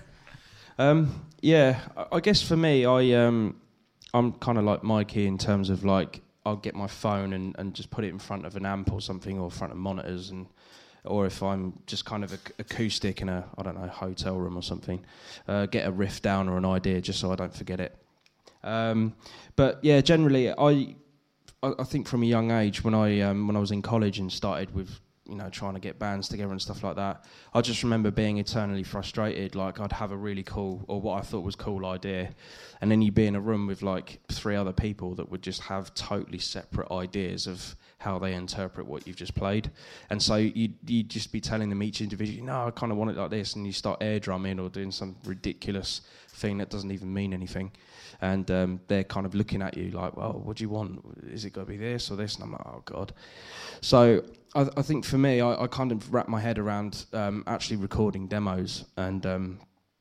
um, yeah, I, I guess for me, I um, I'm kind of like Mikey in terms of like I'll get my phone and, and just put it in front of an amp or something, or in front of monitors, and or if I'm just kind of ac- acoustic in a I don't know hotel room or something, uh, get a riff down or an idea just so I don't forget it. Um, but yeah, generally I I, I think from a young age when I um, when I was in college and started with, you know, trying to get bands together and stuff like that, I just remember being eternally frustrated. Like, I'd have a really cool, or what I thought was cool idea, and then you'd be in a room with like three other people that would just have totally separate ideas of how they interpret what you've just played. And so you'd, you'd just be telling them each individually, no, I kind of want it like this, and you start air drumming or doing some ridiculous thing that doesn't even mean anything. And um, they're kind of looking at you like, well, what do you want? Is it got to be this or this? And I'm like, oh, God. So I, I think for me, I, I kind of wrap my head around um, actually recording demos. And um,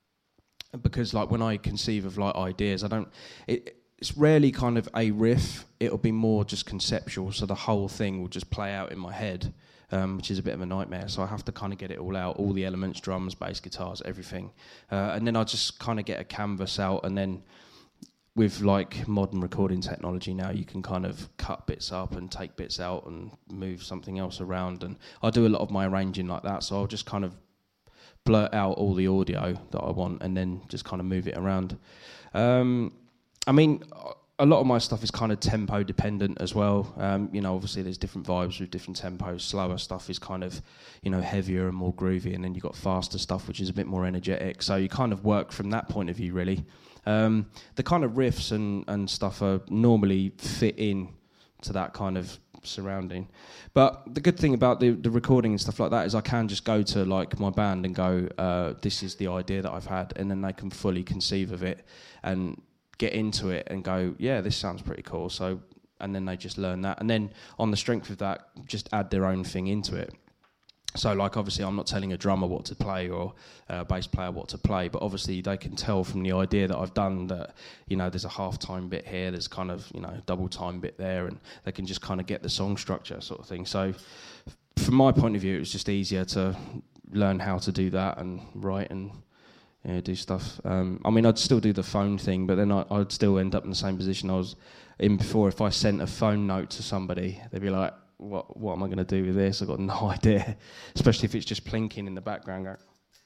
because like when I conceive of like ideas, I don't... It, it's rarely kind of a riff. It'll be more just conceptual. So the whole thing will just play out in my head, um, which is a bit of a nightmare. So I have to kind of get it all out, all the elements, drums, bass, guitars, everything. Uh, and then I just kind of get a canvas out, and then... with like modern recording technology now, you can kind of cut bits up and take bits out and move something else around. And I do a lot of my arranging like that, so I'll just kind of blurt out all the audio that I want and then just kind of move it around. Um, I mean, a lot of my stuff is kind of tempo dependent as well. Um, you know, obviously there's different vibes with different tempos. Slower stuff is kind of, you know, heavier and more groovy, and then you've got faster stuff, which is a bit more energetic. So you kind of work from that point of view, really. Um, the kind of riffs and, and stuff are normally fit in to that kind of surrounding. But the good thing about the, the recording and stuff like that is I can just go to like my band and go, uh, this is the idea that I've had, and then they can fully conceive of it and get into it and go, yeah, this sounds pretty cool. So, and then they just learn that, and then on the strength of that, just add their own thing into it. So, like, obviously, I'm not telling a drummer what to play or a bass player what to play, but obviously they can tell from the idea that I've done that, you know, there's a half-time bit here, there's kind of, you know, double-time bit there, and they can just kind of get the song structure sort of thing. So, from my point of view, it was just easier to learn how to do that and write and, you know, do stuff. Um, I mean, I'd still do the phone thing, but then I, I'd still end up in the same position I was in before. If I sent a phone note to somebody, they'd be like, What what am I going to do with this? I've got no idea. Especially if it's just plinking in the background. Going,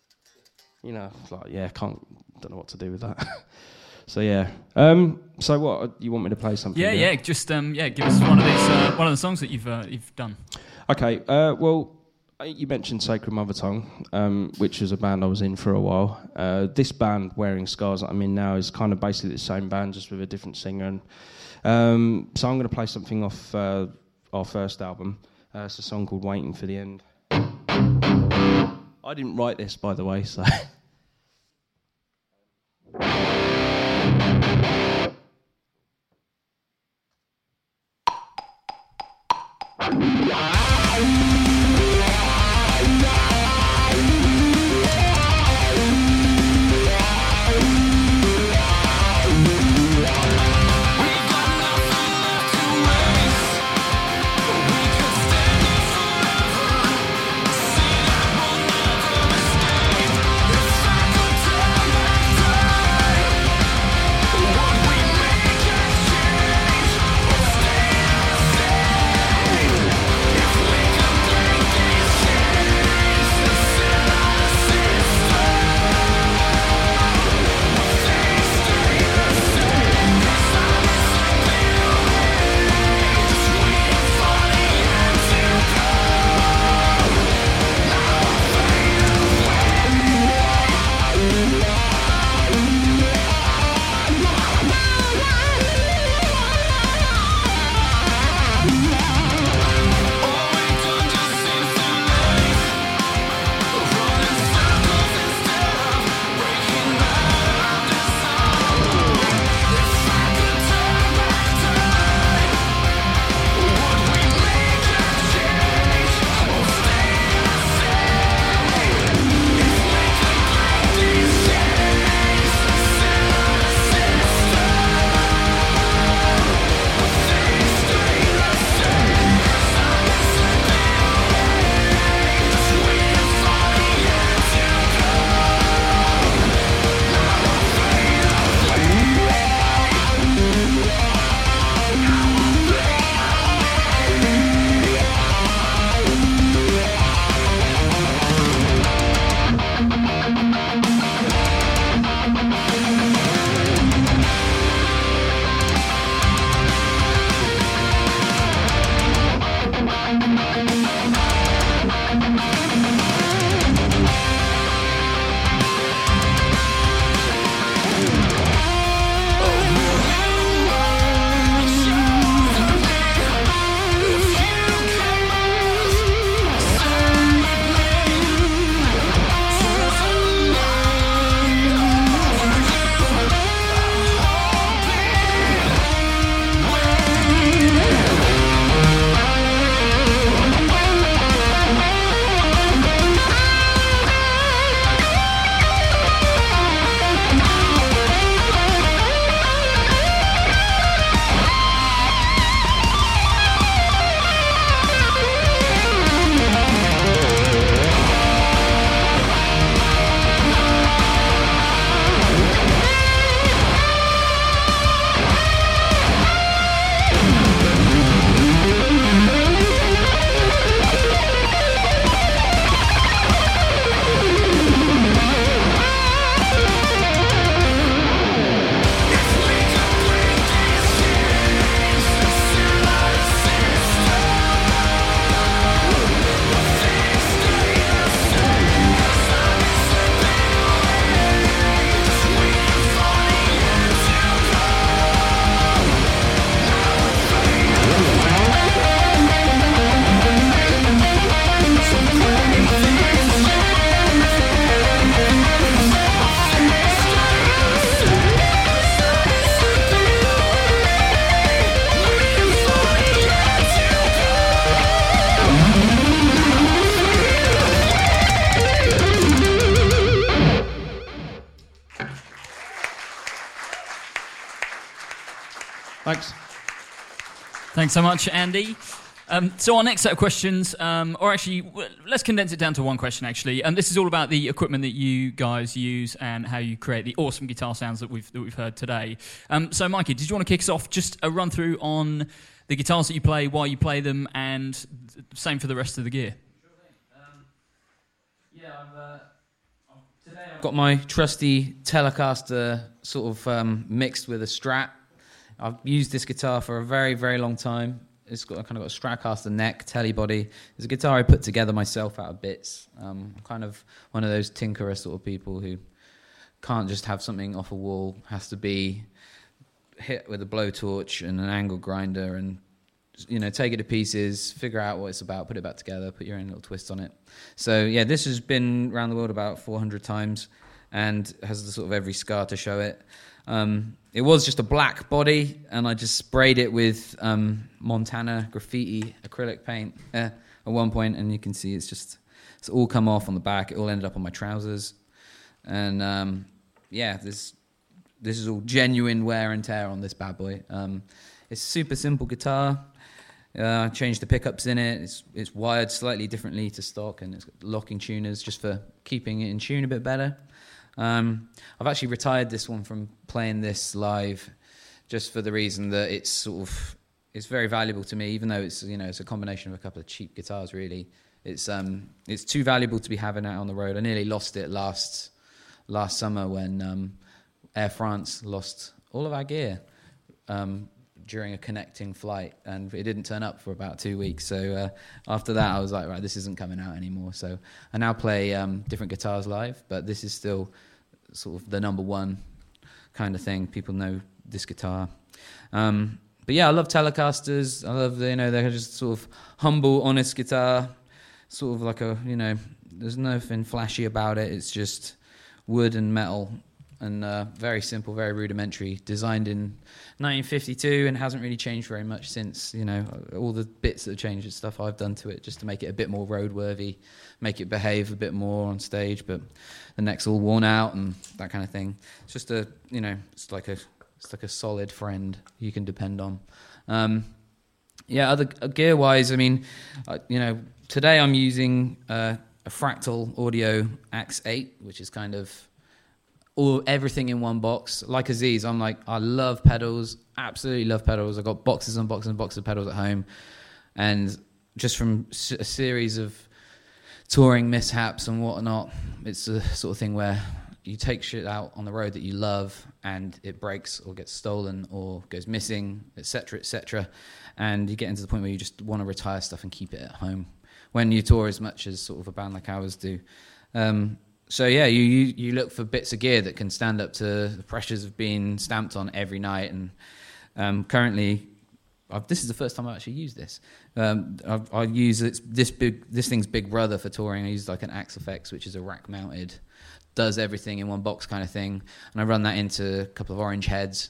you know, it's like, yeah, can't, don't know what to do with that. So yeah. Um, so what, you want me to play something? Yeah, there? yeah. Just um, yeah, give us one of these, uh, one of the songs that you've uh, you've done. Okay. Uh, well, you mentioned Sacred Mother Tongue, um, which was a band I was in for a while. Uh, this band, Wearing Scars, that I'm in now, is kind of basically the same band, just with a different singer. And um, so I'm going to play something off. Uh, our first album. Uh, it's a song called Waiting for the End. I didn't write this, by the way, so... If we Thanks so much, Andy. Um, so our next set of questions, um, or actually, w- let's condense it down to one question, actually. And this is all about the equipment that you guys use and how you create the awesome guitar sounds that we've that we've heard today. Um, so, Mikey, did you want to kick us off? Just a run through on the guitars that you play, why you play them, and same for the rest of the gear. Sure thing. Um, yeah, I've, uh, today I've got my trusty Telecaster sort of um, mixed with a Strat. I've used this guitar for a very, very long time. It's got kind of got a Stratocaster neck, telly body. It's a guitar I put together myself out of bits. Um, I'm kind of one of those tinkerer sort of people who can't just have something off a wall. Has to be hit with a blowtorch and an angle grinder, and you know, take it to pieces, figure out what it's about, put it back together, put your own little twist on it. So yeah, this has been around the world about four hundred times, and has the sort of every scar to show it. Um, it was just a black body, and I just sprayed it with um, Montana graffiti acrylic paint uh, at one point, and you can see it's just it's all come off on the back. It all ended up on my trousers, and um, yeah, this this is all genuine wear and tear on this bad boy. Um, it's a super simple guitar. Uh, I changed the pickups in it. It's it's wired slightly differently to stock, and it's got locking tuners just for keeping it in tune a bit better. Um, I've actually retired this one from playing this live, just for the reason that it's sort of it's very valuable to me, even though it's you know it's a combination of a couple of cheap guitars. Really, it's um it's too valuable to be having out on the road. I nearly lost it last last summer when um, Air France lost all of our gear um, during a connecting flight, and it didn't turn up for about two weeks. So uh, after that, I was like, right, this isn't coming out anymore. So I now play um, different guitars live, but this is still sort of the number one kind of thing. People know this guitar. Um, but yeah, I love Telecasters. I love, the, you know, they're just sort of humble, honest guitar. Sort of like a, you know, there's nothing flashy about it. It's just wood and metal. And uh, very simple, very rudimentary. Designed in nineteen fifty-two and hasn't really changed very much since. You know, all the bits that have changed and stuff I've done to it just to make it a bit more roadworthy, make it behave a bit more on stage. But the neck's all worn out and that kind of thing. It's just a, you know, it's like a, it's like a solid friend you can depend on. Um, yeah, other uh, gear-wise, I mean, uh, you know, today I'm using uh, a Fractal Audio Axe eight, which is kind of all everything in one box. Like Aziz, I'm like, I love pedals, absolutely love pedals. I've got boxes and boxes and boxes of pedals at home. And just from a series of touring mishaps and whatnot, it's a sort of thing where you take shit out on the road that you love and it breaks or gets stolen or goes missing, et cetera, et cetera. And you get into the point where you just want to retire stuff and keep it at home when you tour as much as sort of a band like ours do. Um, So yeah, you, you you look for bits of gear that can stand up to the pressures of being stamped on every night. And um, currently, I've, this is the first time I actually used this. Um, I've, I use it's this big this thing's big brother for touring. I use like an Axe F X, which is a rack mounted, does everything in one box kind of thing, and I run that into a couple of orange heads.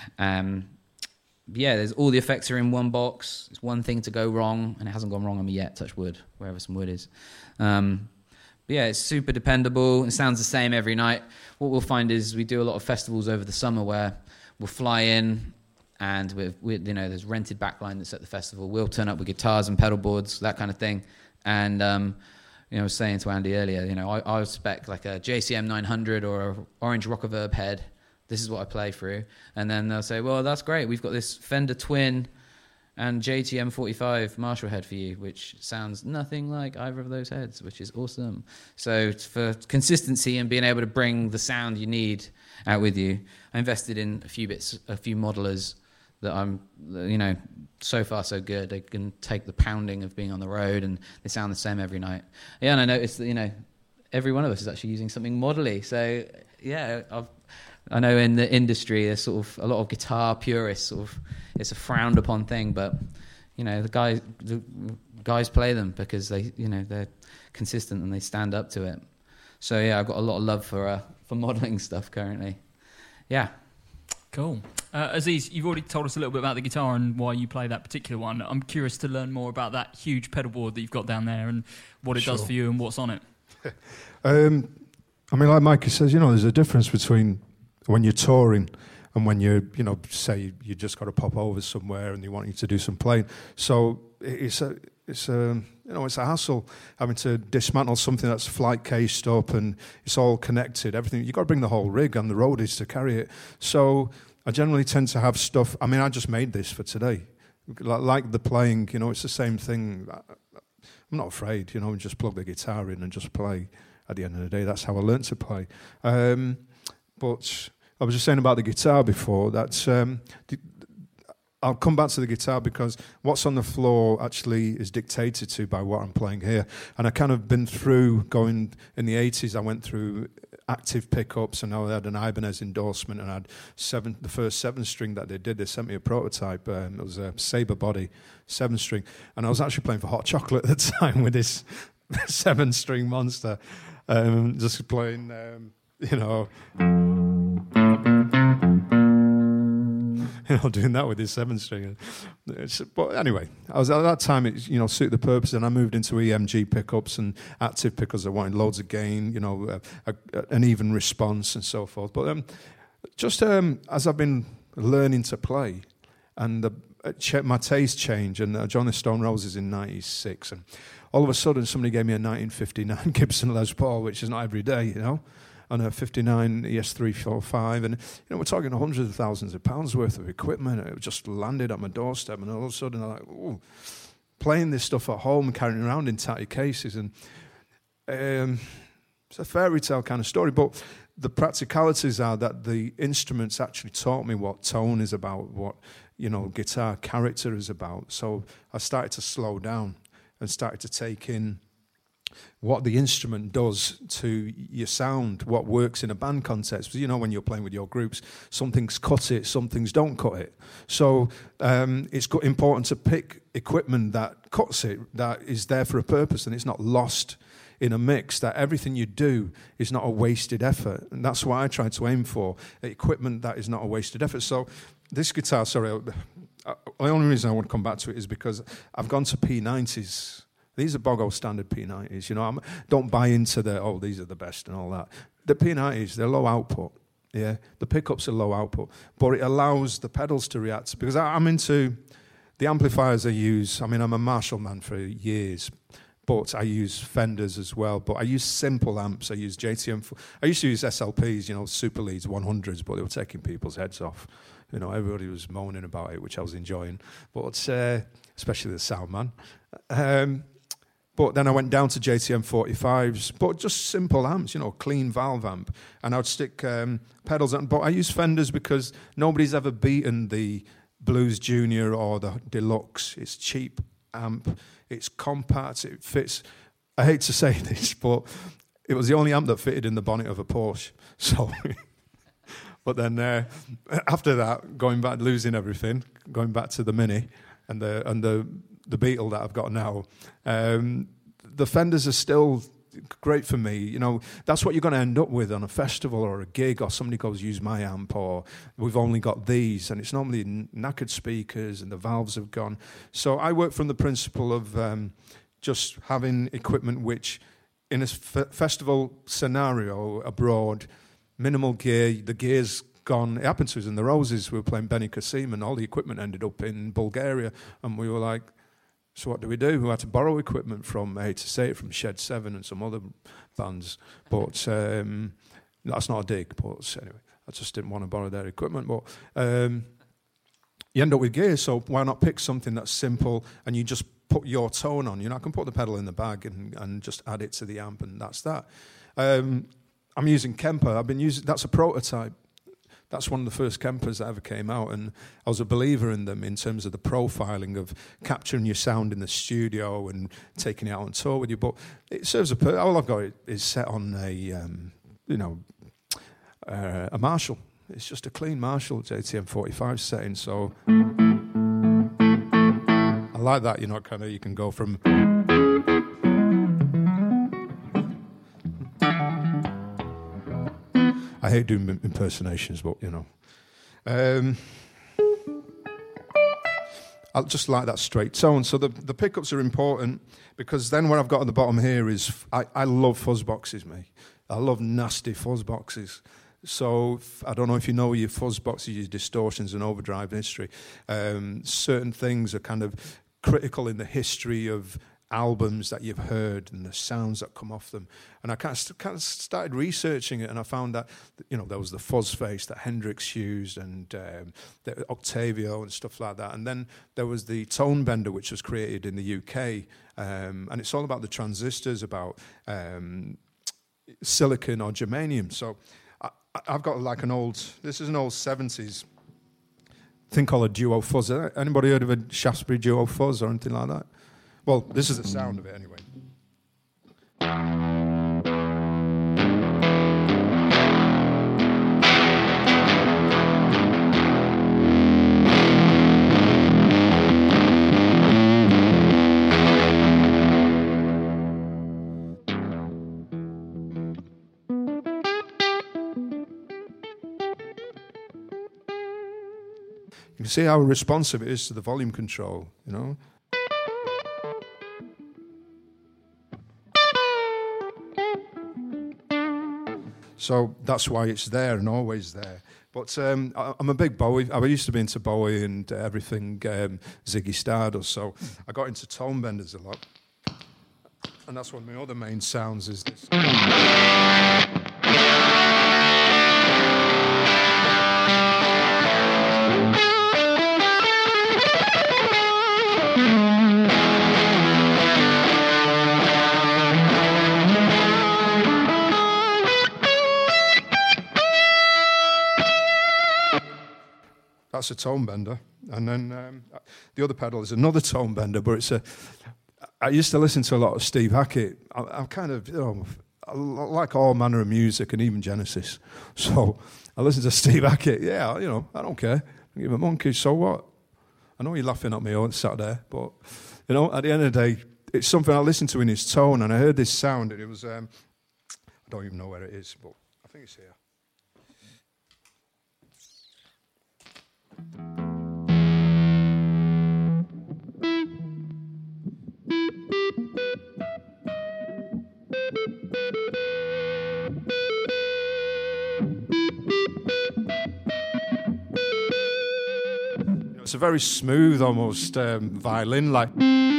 Um, yeah, there's all the effects are in one box. It's one thing to go wrong, and it hasn't gone wrong on me yet. Touch wood, wherever some wood is. Um, Yeah, it's super dependable. It sounds the same every night. What we'll find is we do a lot of festivals over the summer where we'll fly in and we've, we, you know, there's rented backline that's at the festival. We'll turn up with guitars and pedal boards, that kind of thing. And, um, you know, I was saying to Andy earlier, you know, I, I would spec like a J C M nine hundred or a Orange Rockaverb head. This is what I play through. And then they'll say, well, that's great. We've got this Fender Twin and J T M forty-five Marshall head for you, which sounds nothing like either of those heads, which is awesome. So for consistency and being able to bring the sound you need out with you, I invested in a few bits, a few modelers that I'm, you know, so far so good. They can take the pounding of being on the road and they sound the same every night. Yeah, and I noticed that, you know, every one of us is actually using something modelly. So yeah, I've, I know in the industry there's sort of a lot of guitar purists, sort of it's a frowned upon thing, but you know the guys the guys play them because they you know they're consistent and they stand up to it. So yeah, I've got a lot of love for uh, for modelling stuff currently. Yeah, cool. Uh, Aziz, you've already told us a little bit about the guitar and why you play that particular one. I'm curious to learn more about that huge pedal board that you've got down there and what it sure. does for you and what's on it. um, I mean, like Mikey says, you know, there's a difference between when you're touring and when you you know say you just got to pop over somewhere and they want you to do some playing. So it's a it's a you know it's a hassle having to dismantle something that's flight cased up and it's all connected. Everything you've got to bring the whole rig and the roadies to carry it. So I generally tend to have stuff. I mean, I just made this for today, like the playing. You know, it's the same thing. I'm not afraid. You know, just plug the guitar in and just play. At the end of the day, that's how I learned to play. Um, but I was just saying about the guitar before, that um, the, I'll come back to the guitar because what's on the floor actually is dictated to by what I'm playing here. And I kind of been through, going, in the eighties, I went through active pickups, and I had an Ibanez endorsement, and I had seven, the first seven-string that they did. They sent me a prototype. Um, it was a Sabre body seven-string. And I was actually playing for Hot Chocolate at the time with this seven-string monster. Um, just playing, um, you know, you know, doing that with his seven string. But anyway, I was at that time, it you know suited the purpose, and I moved into E M G pickups and active pickups. I wanted loads of gain, you know, a, a, an even response and so forth. But um, just um, as I've been learning to play, and the, uh, my taste changed, and uh, Johnny Stone Roses in ninety-six, and all of a sudden, somebody gave me a nineteen fifty-nine Gibson Les Paul, which is not every day, you know, and a fifty-nine E S three forty-five, and you know, we're talking hundreds of thousands of pounds worth of equipment. It just landed at my doorstep, and all of a sudden, I'm like, ooh, playing this stuff at home, carrying around in tatty cases, and um, it's a fairy tale kind of story. But the practicalities are that the instruments actually taught me what tone is about, what you know, guitar character is about. So I started to slow down and started to take in what the instrument does to your sound, what works in a band context. Because, you know, when you're playing with your groups, some things cut it, some things don't cut it. So um, it's important to pick equipment that cuts it, that is there for a purpose, and it's not lost in a mix, that everything you do is not a wasted effort. And that's what I try to aim for, equipment that is not a wasted effort. So this guitar, sorry, Uh, the only reason I want to come back to it is because I've gone to P nineties. These are bog old standard P nineties. You know, I don't buy into the, oh, these are the best and all that. The P nineties, they're low output. Yeah, the pickups are low output, but it allows the pedals to react. Because I, I'm into the amplifiers I use. I mean, I'm a Marshall man for years, but I use Fenders as well. But I use simple amps. I use J T M. I used to use S L Ps, you know, Super Leads one hundreds, but they were taking people's heads off. You know, everybody was moaning about it, which I was enjoying, but uh, especially the sound man. Um, but then I went down to J T M forty-fives, but just simple amps, you know, clean valve amp, and I would stick um, pedals on. But I use Fenders because nobody's ever beaten the Blues Junior or the Deluxe. It's cheap amp, it's compact, it fits. I hate to say this, but it was the only amp that fitted in the bonnet of a Porsche. So. But then uh, after that, going back, losing everything, going back to the Mini and the and the the Beetle that I've got now, um, the Fenders are still great for me. You know, that's what you're going to end up with on a festival or a gig, or somebody goes, use my amp, or we've only got these, and it's normally knackered speakers and the valves have gone. So I work from the principle of um, just having equipment which, in a f- festival scenario abroad, minimal gear, the gear's gone. It happened to us in the Roses. We were playing Benny Kasim, and all the equipment ended up in Bulgaria. And we were like, so what do we do? We had to borrow equipment from, I hate to say it, from Shed seven and some other bands. But um, that's not a dig. But anyway, I just didn't want to borrow their equipment. But um, you end up with gear, so why not pick something that's simple and you just put your tone on? You know, I can put the pedal in the bag and, and just add it to the amp, and that's that. Um, I'm using Kemper. I've been using, that's a prototype. That's one of the first Kempers that ever came out, and I was a believer in them in terms of the profiling of capturing your sound in the studio and taking it out on tour with you. But it serves a purpose. All I've got is set on a, um, you know, uh, a Marshall. It's just a clean Marshall J T M forty-five setting. So I like that. You know, kind of you can go from. I hate doing impersonations, but, you know. Um, I just like that straight tone. So the, the pickups are important because then what I've got at the bottom here is, I, I love fuzz boxes, mate. I love nasty fuzz boxes. So f- I don't know if you know your fuzz boxes, your distortions and overdrive history. Um, certain things are kind of critical in the history of albums that you've heard and the sounds that come off them. And I kind of, st- kind of started researching it, and I found that, you know, there was the fuzz face that Hendrix used, and um, the Octavio and stuff like that. And then there was the tone bender, which was created in the U K, um, and it's all about the transistors, about um, silicon or germanium. So I, I've got like an old, this is an old seventies thing called a duo fuzz. Anybody heard of a Shaftesbury duo fuzz or anything like that? Well, this is the sound of it anyway. You can see how responsive it is to the volume control, you know? So that's why it's there and always there. But um, I, I'm a big Bowie. I used to be into Bowie and uh, everything, um, Ziggy Stardust. So I got into tone benders a lot. And that's one of my other main sounds is this. That's a tone bender, and then um, the other pedal is another tone bender. But it's a. I used to listen to a lot of Steve Hackett. I, I'm kind of, you know, I like all manner of music and even Genesis. So I listen to Steve Hackett. Yeah, you know, I don't care. I give a monkey. So what? I know you're laughing at me on Saturday, but you know, at the end of the day, it's something I listened to in his tone, and I heard this sound, and it was. Um, I don't even know where it is, but I think it's here. It's a very smooth, almost um, violin-like.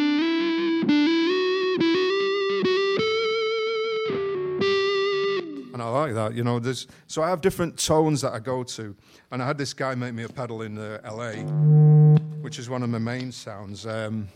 And I like that, you know. There's so I have different tones that I go to, and I had this guy make me a pedal in uh, L A, which is one of my main sounds. Um,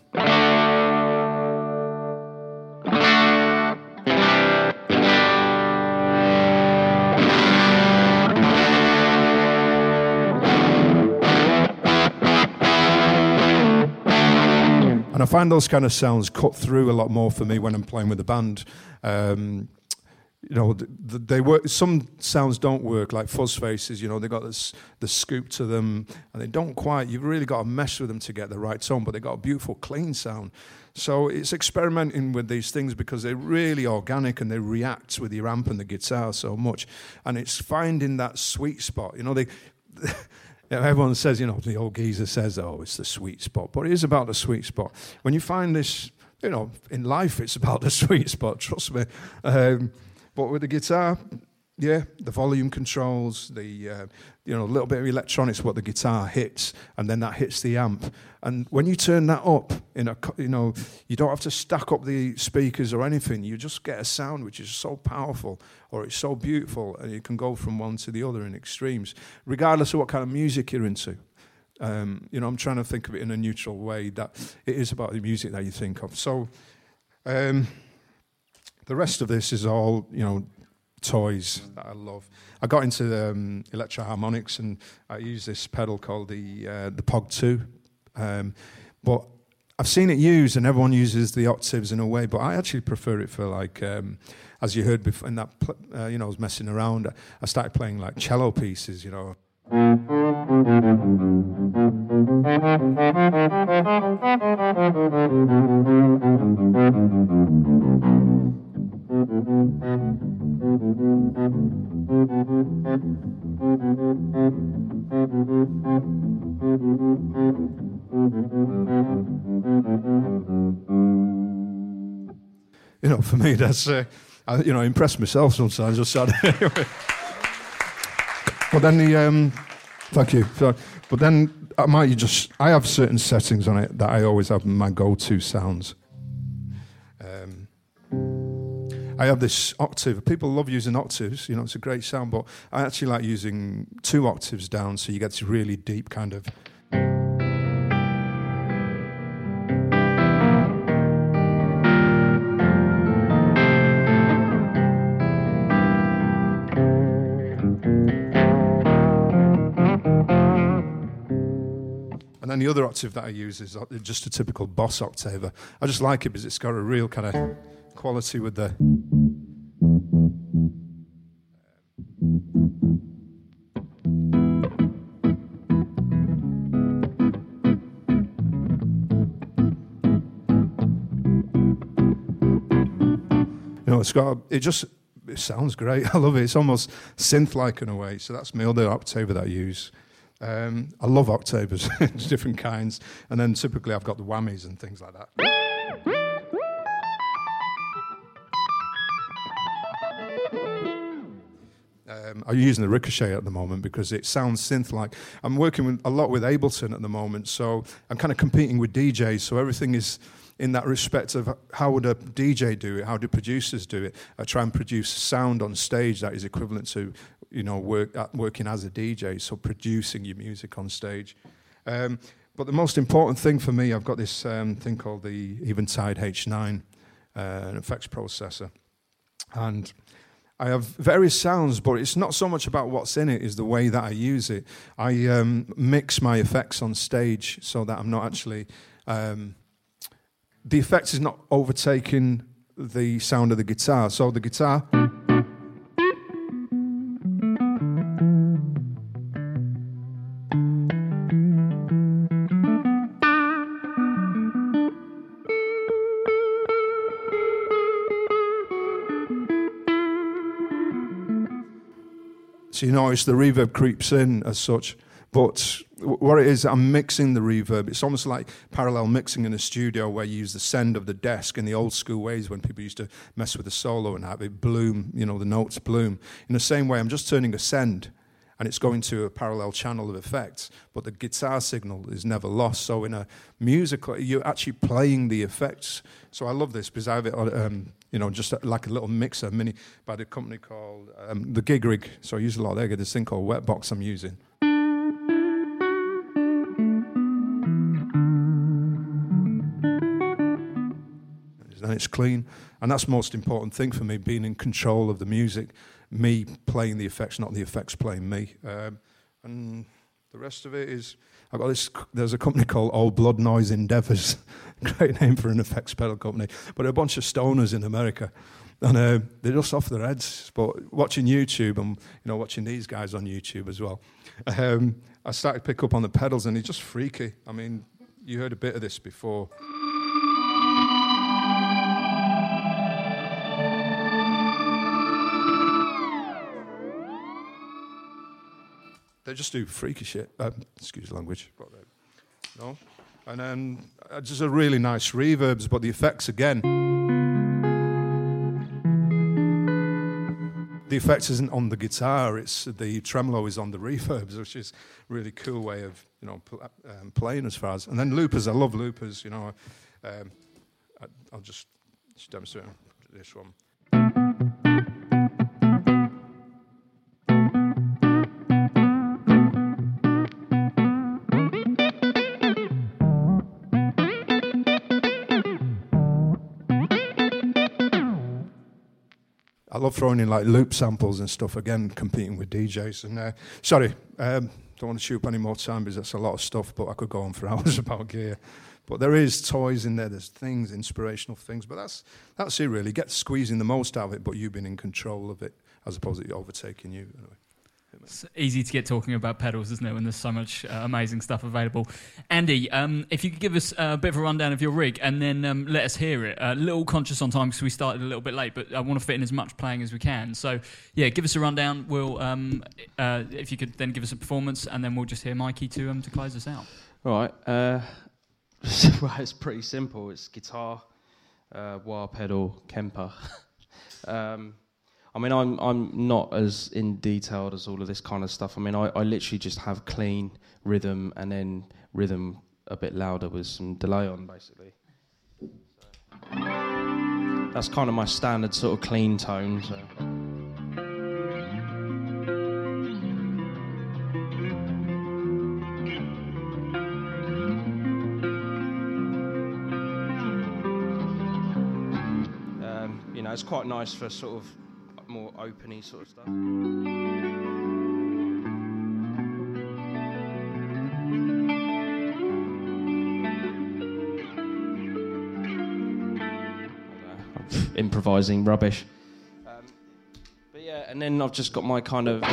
And I find those kind of sounds cut through a lot more for me when I'm playing with a band. Um, you know, they work. Some sounds don't work, like fuzz faces. You know, they got this the scoop to them, and they don't quite. You've really got to mess with them to get the right tone, but they got a beautiful, clean sound. So it's experimenting with these things because they're really organic and they react with your amp and the guitar so much, and it's finding that sweet spot. You know, they. Everyone says, you know, the old geezer says, oh, it's the sweet spot. But it is about the sweet spot. When you find this, you know, in life, it's about the sweet spot, trust me. Um, but with the guitar, yeah, the volume controls, the, uh, you know, a little bit of electronics, what the guitar hits, and then that hits the amp. And when you turn that up, in a, you know, you don't have to stack up the speakers or anything. You just get a sound which is so powerful, or it's so beautiful, and you can go from one to the other in extremes, regardless of what kind of music you're into. Um, you know, I'm trying to think of it in a neutral way, that it is about the music that you think of. So um, the rest of this is all, you know, toys that I love. I got into um, electro-harmonics, and I use this pedal called the uh, the P O G two. Um, but I've seen it used, and everyone uses the octaves in a way, but I actually prefer it for, like, um, as you heard before, in that, pl- uh, you know, I was messing around. I started playing, like, cello pieces, you know. You know, for me, that's, uh, I, you know, I impress myself sometimes. Just anyway. But then the, um, thank you. So, but then I might just, I have certain settings on it that I always have my go-to sounds. Um, I have this octave. People love using octaves, you know, it's a great sound, but I actually like using two octaves down so you get this really deep kind of... And then the other octave that I use is just a typical boss octave. I just like it because it's got a real kind of quality with the... You know, it's got, it just, it sounds great. I love it. It's almost synth-like in a way. So that's my other octave that I use. Um, I love octaves, different kinds, and then typically I've got the whammies and things like that. Um, I'm using the Ricochet at the moment because it sounds synth-like. I'm working with, a lot with Ableton at the moment, so I'm kind of competing with D Js, so everything is in that respect of how would a D J do it, how do producers do it. I try and produce sound on stage that is equivalent to, you know, work, uh, working as a D J, so producing your music on stage. Um, but the most important thing for me, I've got this um, thing called the Eventide H nine, uh, an effects processor. And I have various sounds, but it's not so much about what's in it, is the way that I use it. I um, mix my effects on stage so that I'm not actually... Um, the effect is not overtaking the sound of the guitar. So the guitar... So you notice the reverb creeps in as such, but what it is, I'm mixing the reverb. It's almost like parallel mixing in a studio where you use the send of the desk in the old school ways when people used to mess with the solo and have it bloom, you know, the notes bloom. In the same way, I'm just turning a send and it's going to a parallel channel of effects, but the guitar signal is never lost. So in a musical, you're actually playing the effects. So I love this because I have it on, um, you know, just like a little mixer mini by the company called um, the Gig Rig. So I use a lot. They get this thing called Wetbox I'm using. And it's clean, and that's the most important thing for me, being in control of the music, me playing the effects, not the effects playing me. Um, and the rest of it is, I've got this, there's a company called Old Blood Noise Endeavours, great name for an effects pedal company, but a bunch of stoners in America, and uh, they're just off their heads. But watching YouTube, and you know, watching these guys on YouTube as well, um, I started to pick up on the pedals, and it's just freaky. I mean, you heard a bit of this before. They just do freaky shit. Um, excuse the language. No, and then uh, just a really nice reverbs, but the effects again. The effects isn't on the guitar; it's the tremolo is on the reverbs, which is a really cool way of you know pl- um, playing as far as. And then loopers, I love loopers. You know, um, I, I'll just, just demonstrate this one. I love throwing in like loop samples and stuff, again, competing with D Js. And uh, sorry, um, don't want to chew up any more time because that's a lot of stuff, but I could go on for hours about gear. But there is toys in there, there's things, inspirational things, but that's that's it really. Get squeezing the most out of it, but you being in control of it as opposed to it overtaking you. Anyway. It's easy to get talking about pedals, isn't it, when there's so much uh, amazing stuff available. Andy, um, if you could give us a bit of a rundown of your rig and then um, let us hear it. A uh, little conscious on time because we started a little bit late, but I want to fit in as much playing as we can. So, yeah, give us a rundown. We'll, um, uh, if you could then give us a performance, and then we'll just hear Mikey to um, to close us out. All right. Uh, well, it's pretty simple. It's guitar, uh, wah pedal, Kemper. um, I mean, I'm I'm not as in detailed as all of this kind of stuff. I mean, I, I literally just have clean rhythm and then rhythm a bit louder with some delay on, basically. So that's kind of my standard sort of clean tone. So. Um, you know, it's quite nice for sort of more openy sort of stuff. Improvising rubbish. Um, but yeah, and then I've just got my kind of...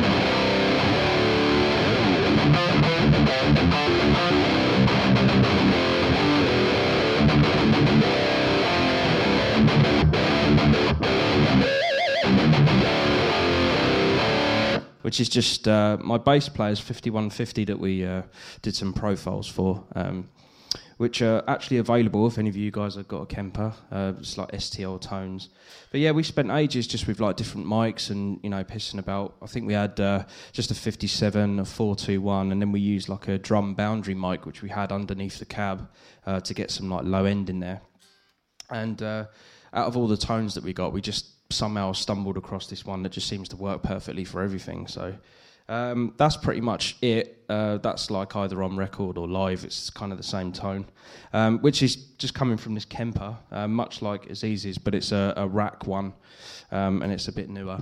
which is just uh, my bass player's fifty-one fifty that we uh, did some profiles for, um, which are actually available if any of you guys have got a Kemper. Uh, it's like S T L tones. But yeah, we spent ages just with like different mics and, you know, pissing about. I think we had uh, just a fifty-seven, a four two one, and then we used like a drum boundary mic, which we had underneath the cab uh, to get some like low end in there. And uh, out of all the tones that we got, we just somehow stumbled across this one that just seems to work perfectly for everything. So um, that's pretty much it. Uh, that's like either on record or live. It's kind of the same tone, um, which is just coming from this Kemper, uh, much like Aziz's, but it's a, a rack one, um, and it's a bit newer.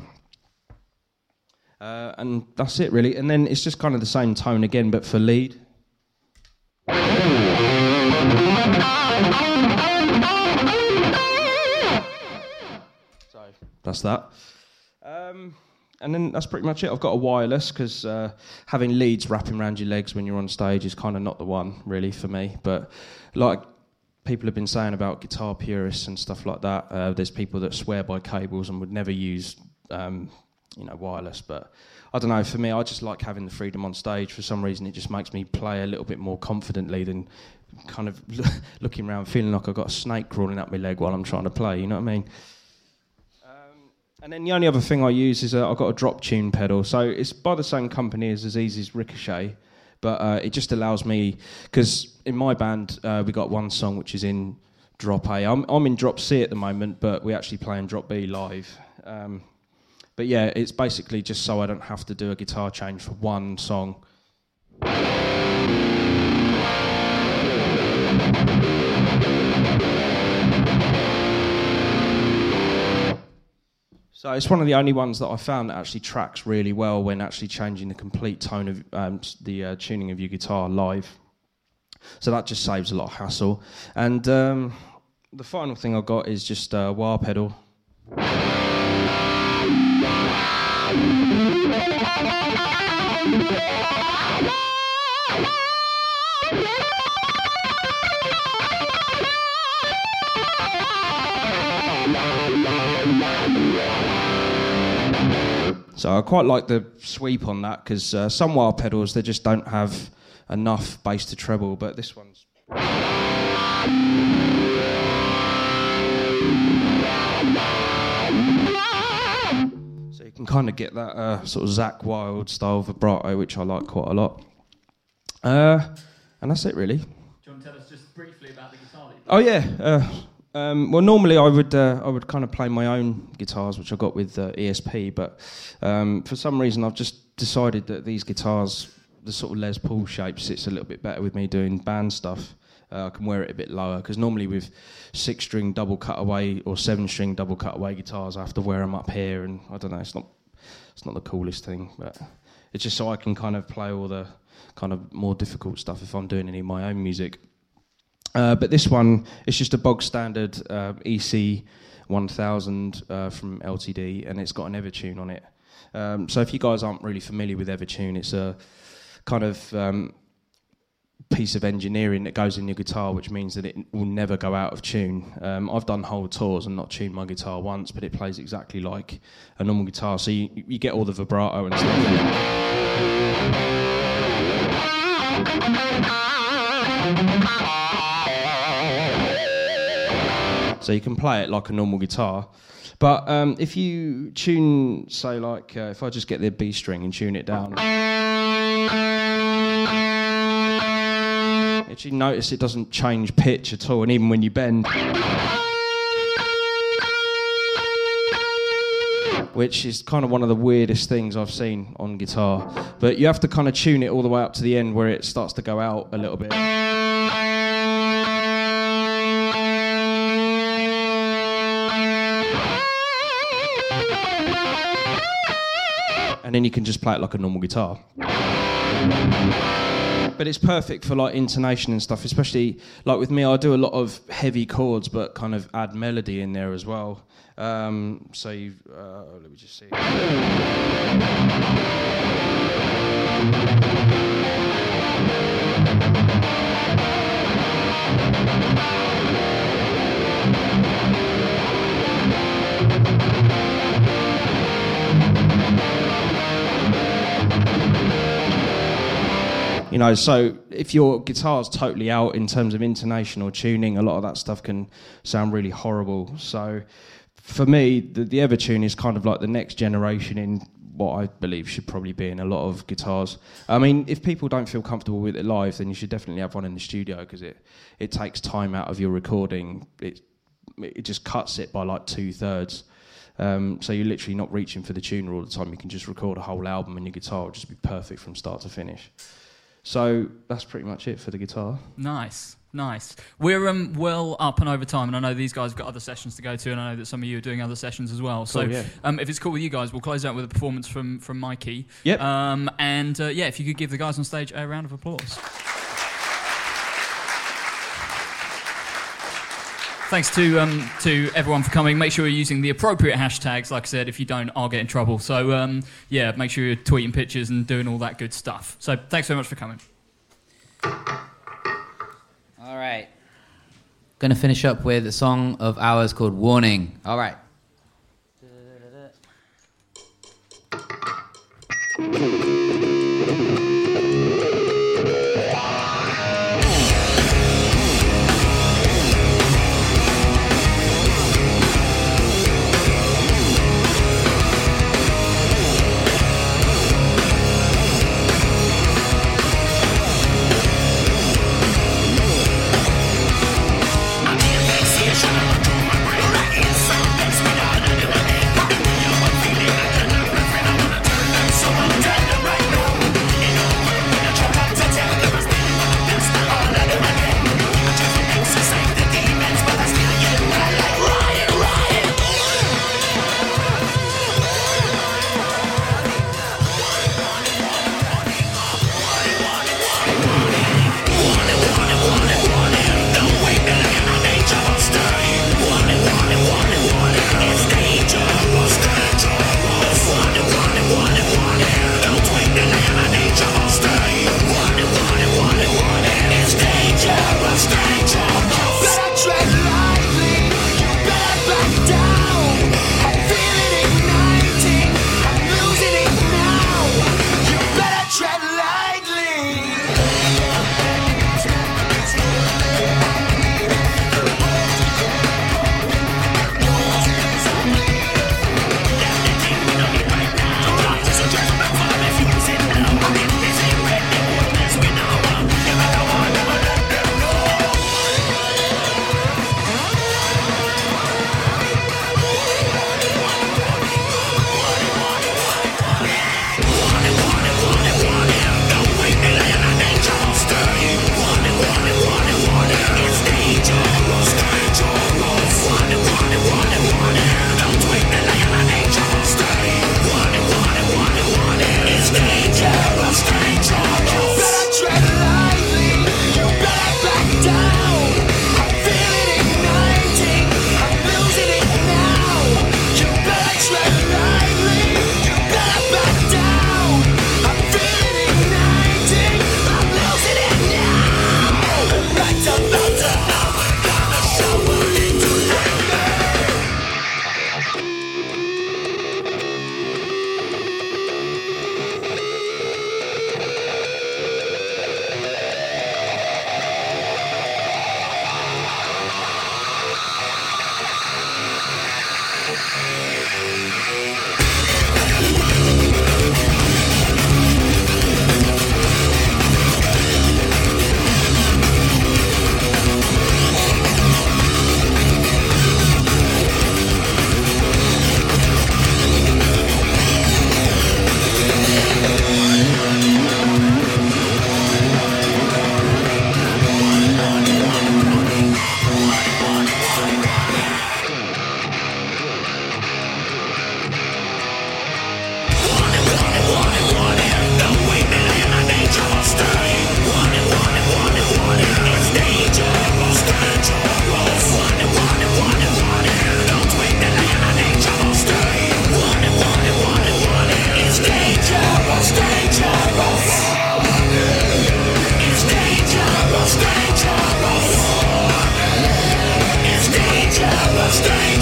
Uh, and that's it, really. And then it's just kind of the same tone again, but for lead. That's that. Um, and then that's pretty much it. I've got a wireless because uh, having leads wrapping around your legs when you're on stage is kind of not the one, really, for me. But like people have been saying about guitar purists and stuff like that, uh, there's people that swear by cables and would never use, um, you know, wireless. But I don't know, for me, I just like having the freedom on stage. For some reason, it just makes me play a little bit more confidently than kind of looking around feeling like I've got a snake crawling up my leg while I'm trying to play, you know what I mean? And then the only other thing I use is uh, I've got a drop tune pedal. So it's by the same company as Aziz's Ricochet, but uh, it just allows me, because in my band uh, we got one song which is in drop A. I'm, I'm in drop C at the moment, but we actually play in drop B live. Um, but yeah, it's basically just so I don't have to do a guitar change for one song. So it's one of the only ones that I found that actually tracks really well when actually changing the complete tone of um, the uh, tuning of your guitar live. So that just saves a lot of hassle. And um, the final thing I've got is just a wah pedal. So I quite like the sweep on that because uh, some wah pedals, they just don't have enough bass to treble, but this one's... So you can kind of get that uh, sort of Zakk Wylde style vibrato, which I like quite a lot. Uh, and that's it, really. Do you want to tell us just briefly about the guitar that you Oh, yeah. Uh, Um, well, normally I would uh, I would kind of play my own guitars, which I got with uh, E S P, but um, for some reason I've just decided that these guitars, the sort of Les Paul shape, sits a little bit better with me doing band stuff. Uh, I can wear it a bit lower, because normally with six-string double cutaway or seven-string double cutaway guitars, I have to wear them up here, and I don't know, it's not it's not the coolest thing, but it's just so I can kind of play all the kind of more difficult stuff if I'm doing any of my own music. Uh, but this one, it's just a bog standard uh, E C one thousand uh, from L T D, and it's got an Evertune on it. Um, so if you guys aren't really familiar with Evertune, it's a kind of um, piece of engineering that goes in your guitar, which means that it will never go out of tune. Um, I've done whole tours and not tuned my guitar once, but it plays exactly like a normal guitar. So you, you get all the vibrato and stuff. So you can play it like a normal guitar. But um, if you tune, say, like, uh, if I just get the B string and tune it down, actually notice it doesn't change pitch at all, and even when you bend, which is kind of one of the weirdest things I've seen on guitar. But you have to kind of tune it all the way up to the end where it starts to go out a little bit. And then you can just play it like a normal guitar. But it's perfect for like intonation and stuff, especially like with me, I do a lot of heavy chords but kind of add melody in there as well. Um, so you, uh, let me just see. You know, so if your guitar's totally out in terms of intonation or tuning, a lot of that stuff can sound really horrible. So for me, the, the Evertune is kind of like the next generation in what I believe should probably be in a lot of guitars. I mean, if people don't feel comfortable with it live, then you should definitely have one in the studio, because it, it takes time out of your recording. It, it just cuts it by like two-thirds. Um, so you're literally not reaching for the tuner all the time. You can just record a whole album and your guitar will just be perfect from start to finish. So that's pretty much it for the guitar. Nice, nice. We're um, well up and over time, and I know these guys have got other sessions to go to, and I know that some of you are doing other sessions as well. So cool, yeah. um, if it's cool with you guys, we'll close out with a performance from, from Mikey. Yep. Um, and uh, yeah, if you could give the guys on stage a round of applause. Thanks to um, to everyone for coming. Make sure you're using the appropriate hashtags. Like I said, if you don't, I'll get in trouble. So, um, yeah, make sure you're tweeting pictures and doing all that good stuff. So, thanks very much for coming. All right. Going to finish up with a song of ours called Warning. All right. Inside, that's me, I don't know.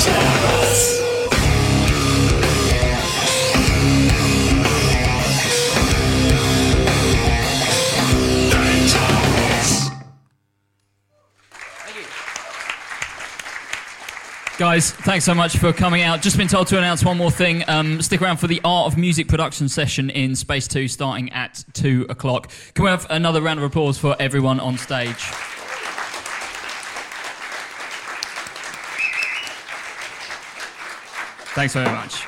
Guys, thanks so much for coming out. Just been told to announce one more thing. Um, stick around for the Art of Music production session in Space two starting at two o'clock. Can we have another round of applause for everyone on stage? Thanks very much.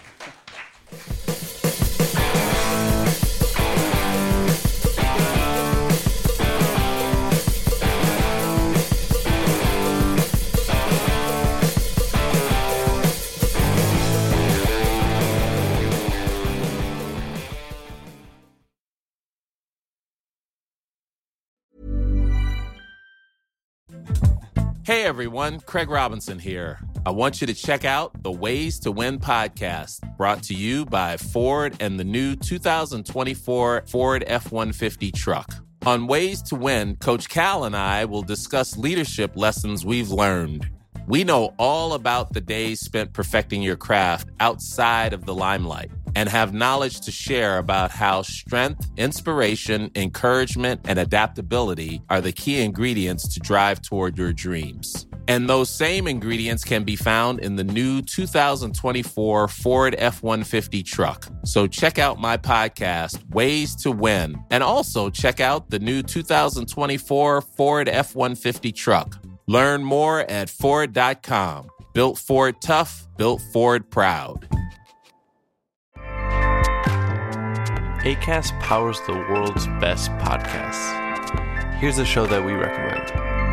Hey everyone, Craig Robinson here. I want you to check out the Ways to Win podcast, brought to you by Ford and the new two thousand twenty-four Ford F one fifty truck. On Ways to Win, Coach Cal and I will discuss leadership lessons we've learned. We know all about the days spent perfecting your craft outside of the limelight and have knowledge to share about how strength, inspiration, encouragement, and adaptability are the key ingredients to drive toward your dreams. And those same ingredients can be found in the new two thousand twenty-four Ford F one fifty truck. So check out my podcast, Ways to Win, and also check out the new two thousand twenty-four Ford F one fifty truck. Learn more at Ford dot com. Built Ford tough, built Ford proud. Acast powers the world's best podcasts. Here's a show that we recommend.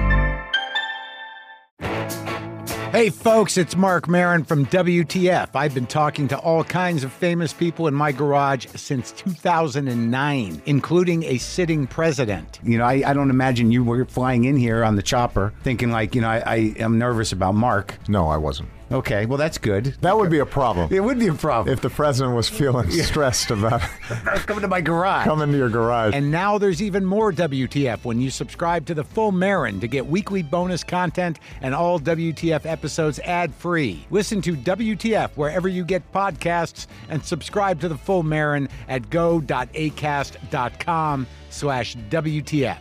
Hey folks, it's Mark Maron from W T F. I've been talking to all kinds of famous people in my garage since two thousand nine, including a sitting president. You know, I, I don't imagine you were flying in here on the chopper thinking like, you know, I, I am nervous about Mark. No, I wasn't. Okay, well, that's good. That would be a problem. It would be a problem. If the president was feeling yeah. stressed about coming to my garage. Coming to your garage. And now there's even more W T F when you subscribe to the Full Marin to get weekly bonus content and all W T F episodes ad-free. Listen to W T F wherever you get podcasts and subscribe to the Full Marin at go.acast.com slash WTF.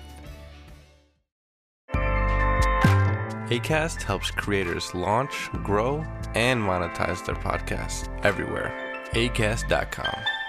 Acast helps creators launch, grow, and monetize their podcasts everywhere. acast dot com.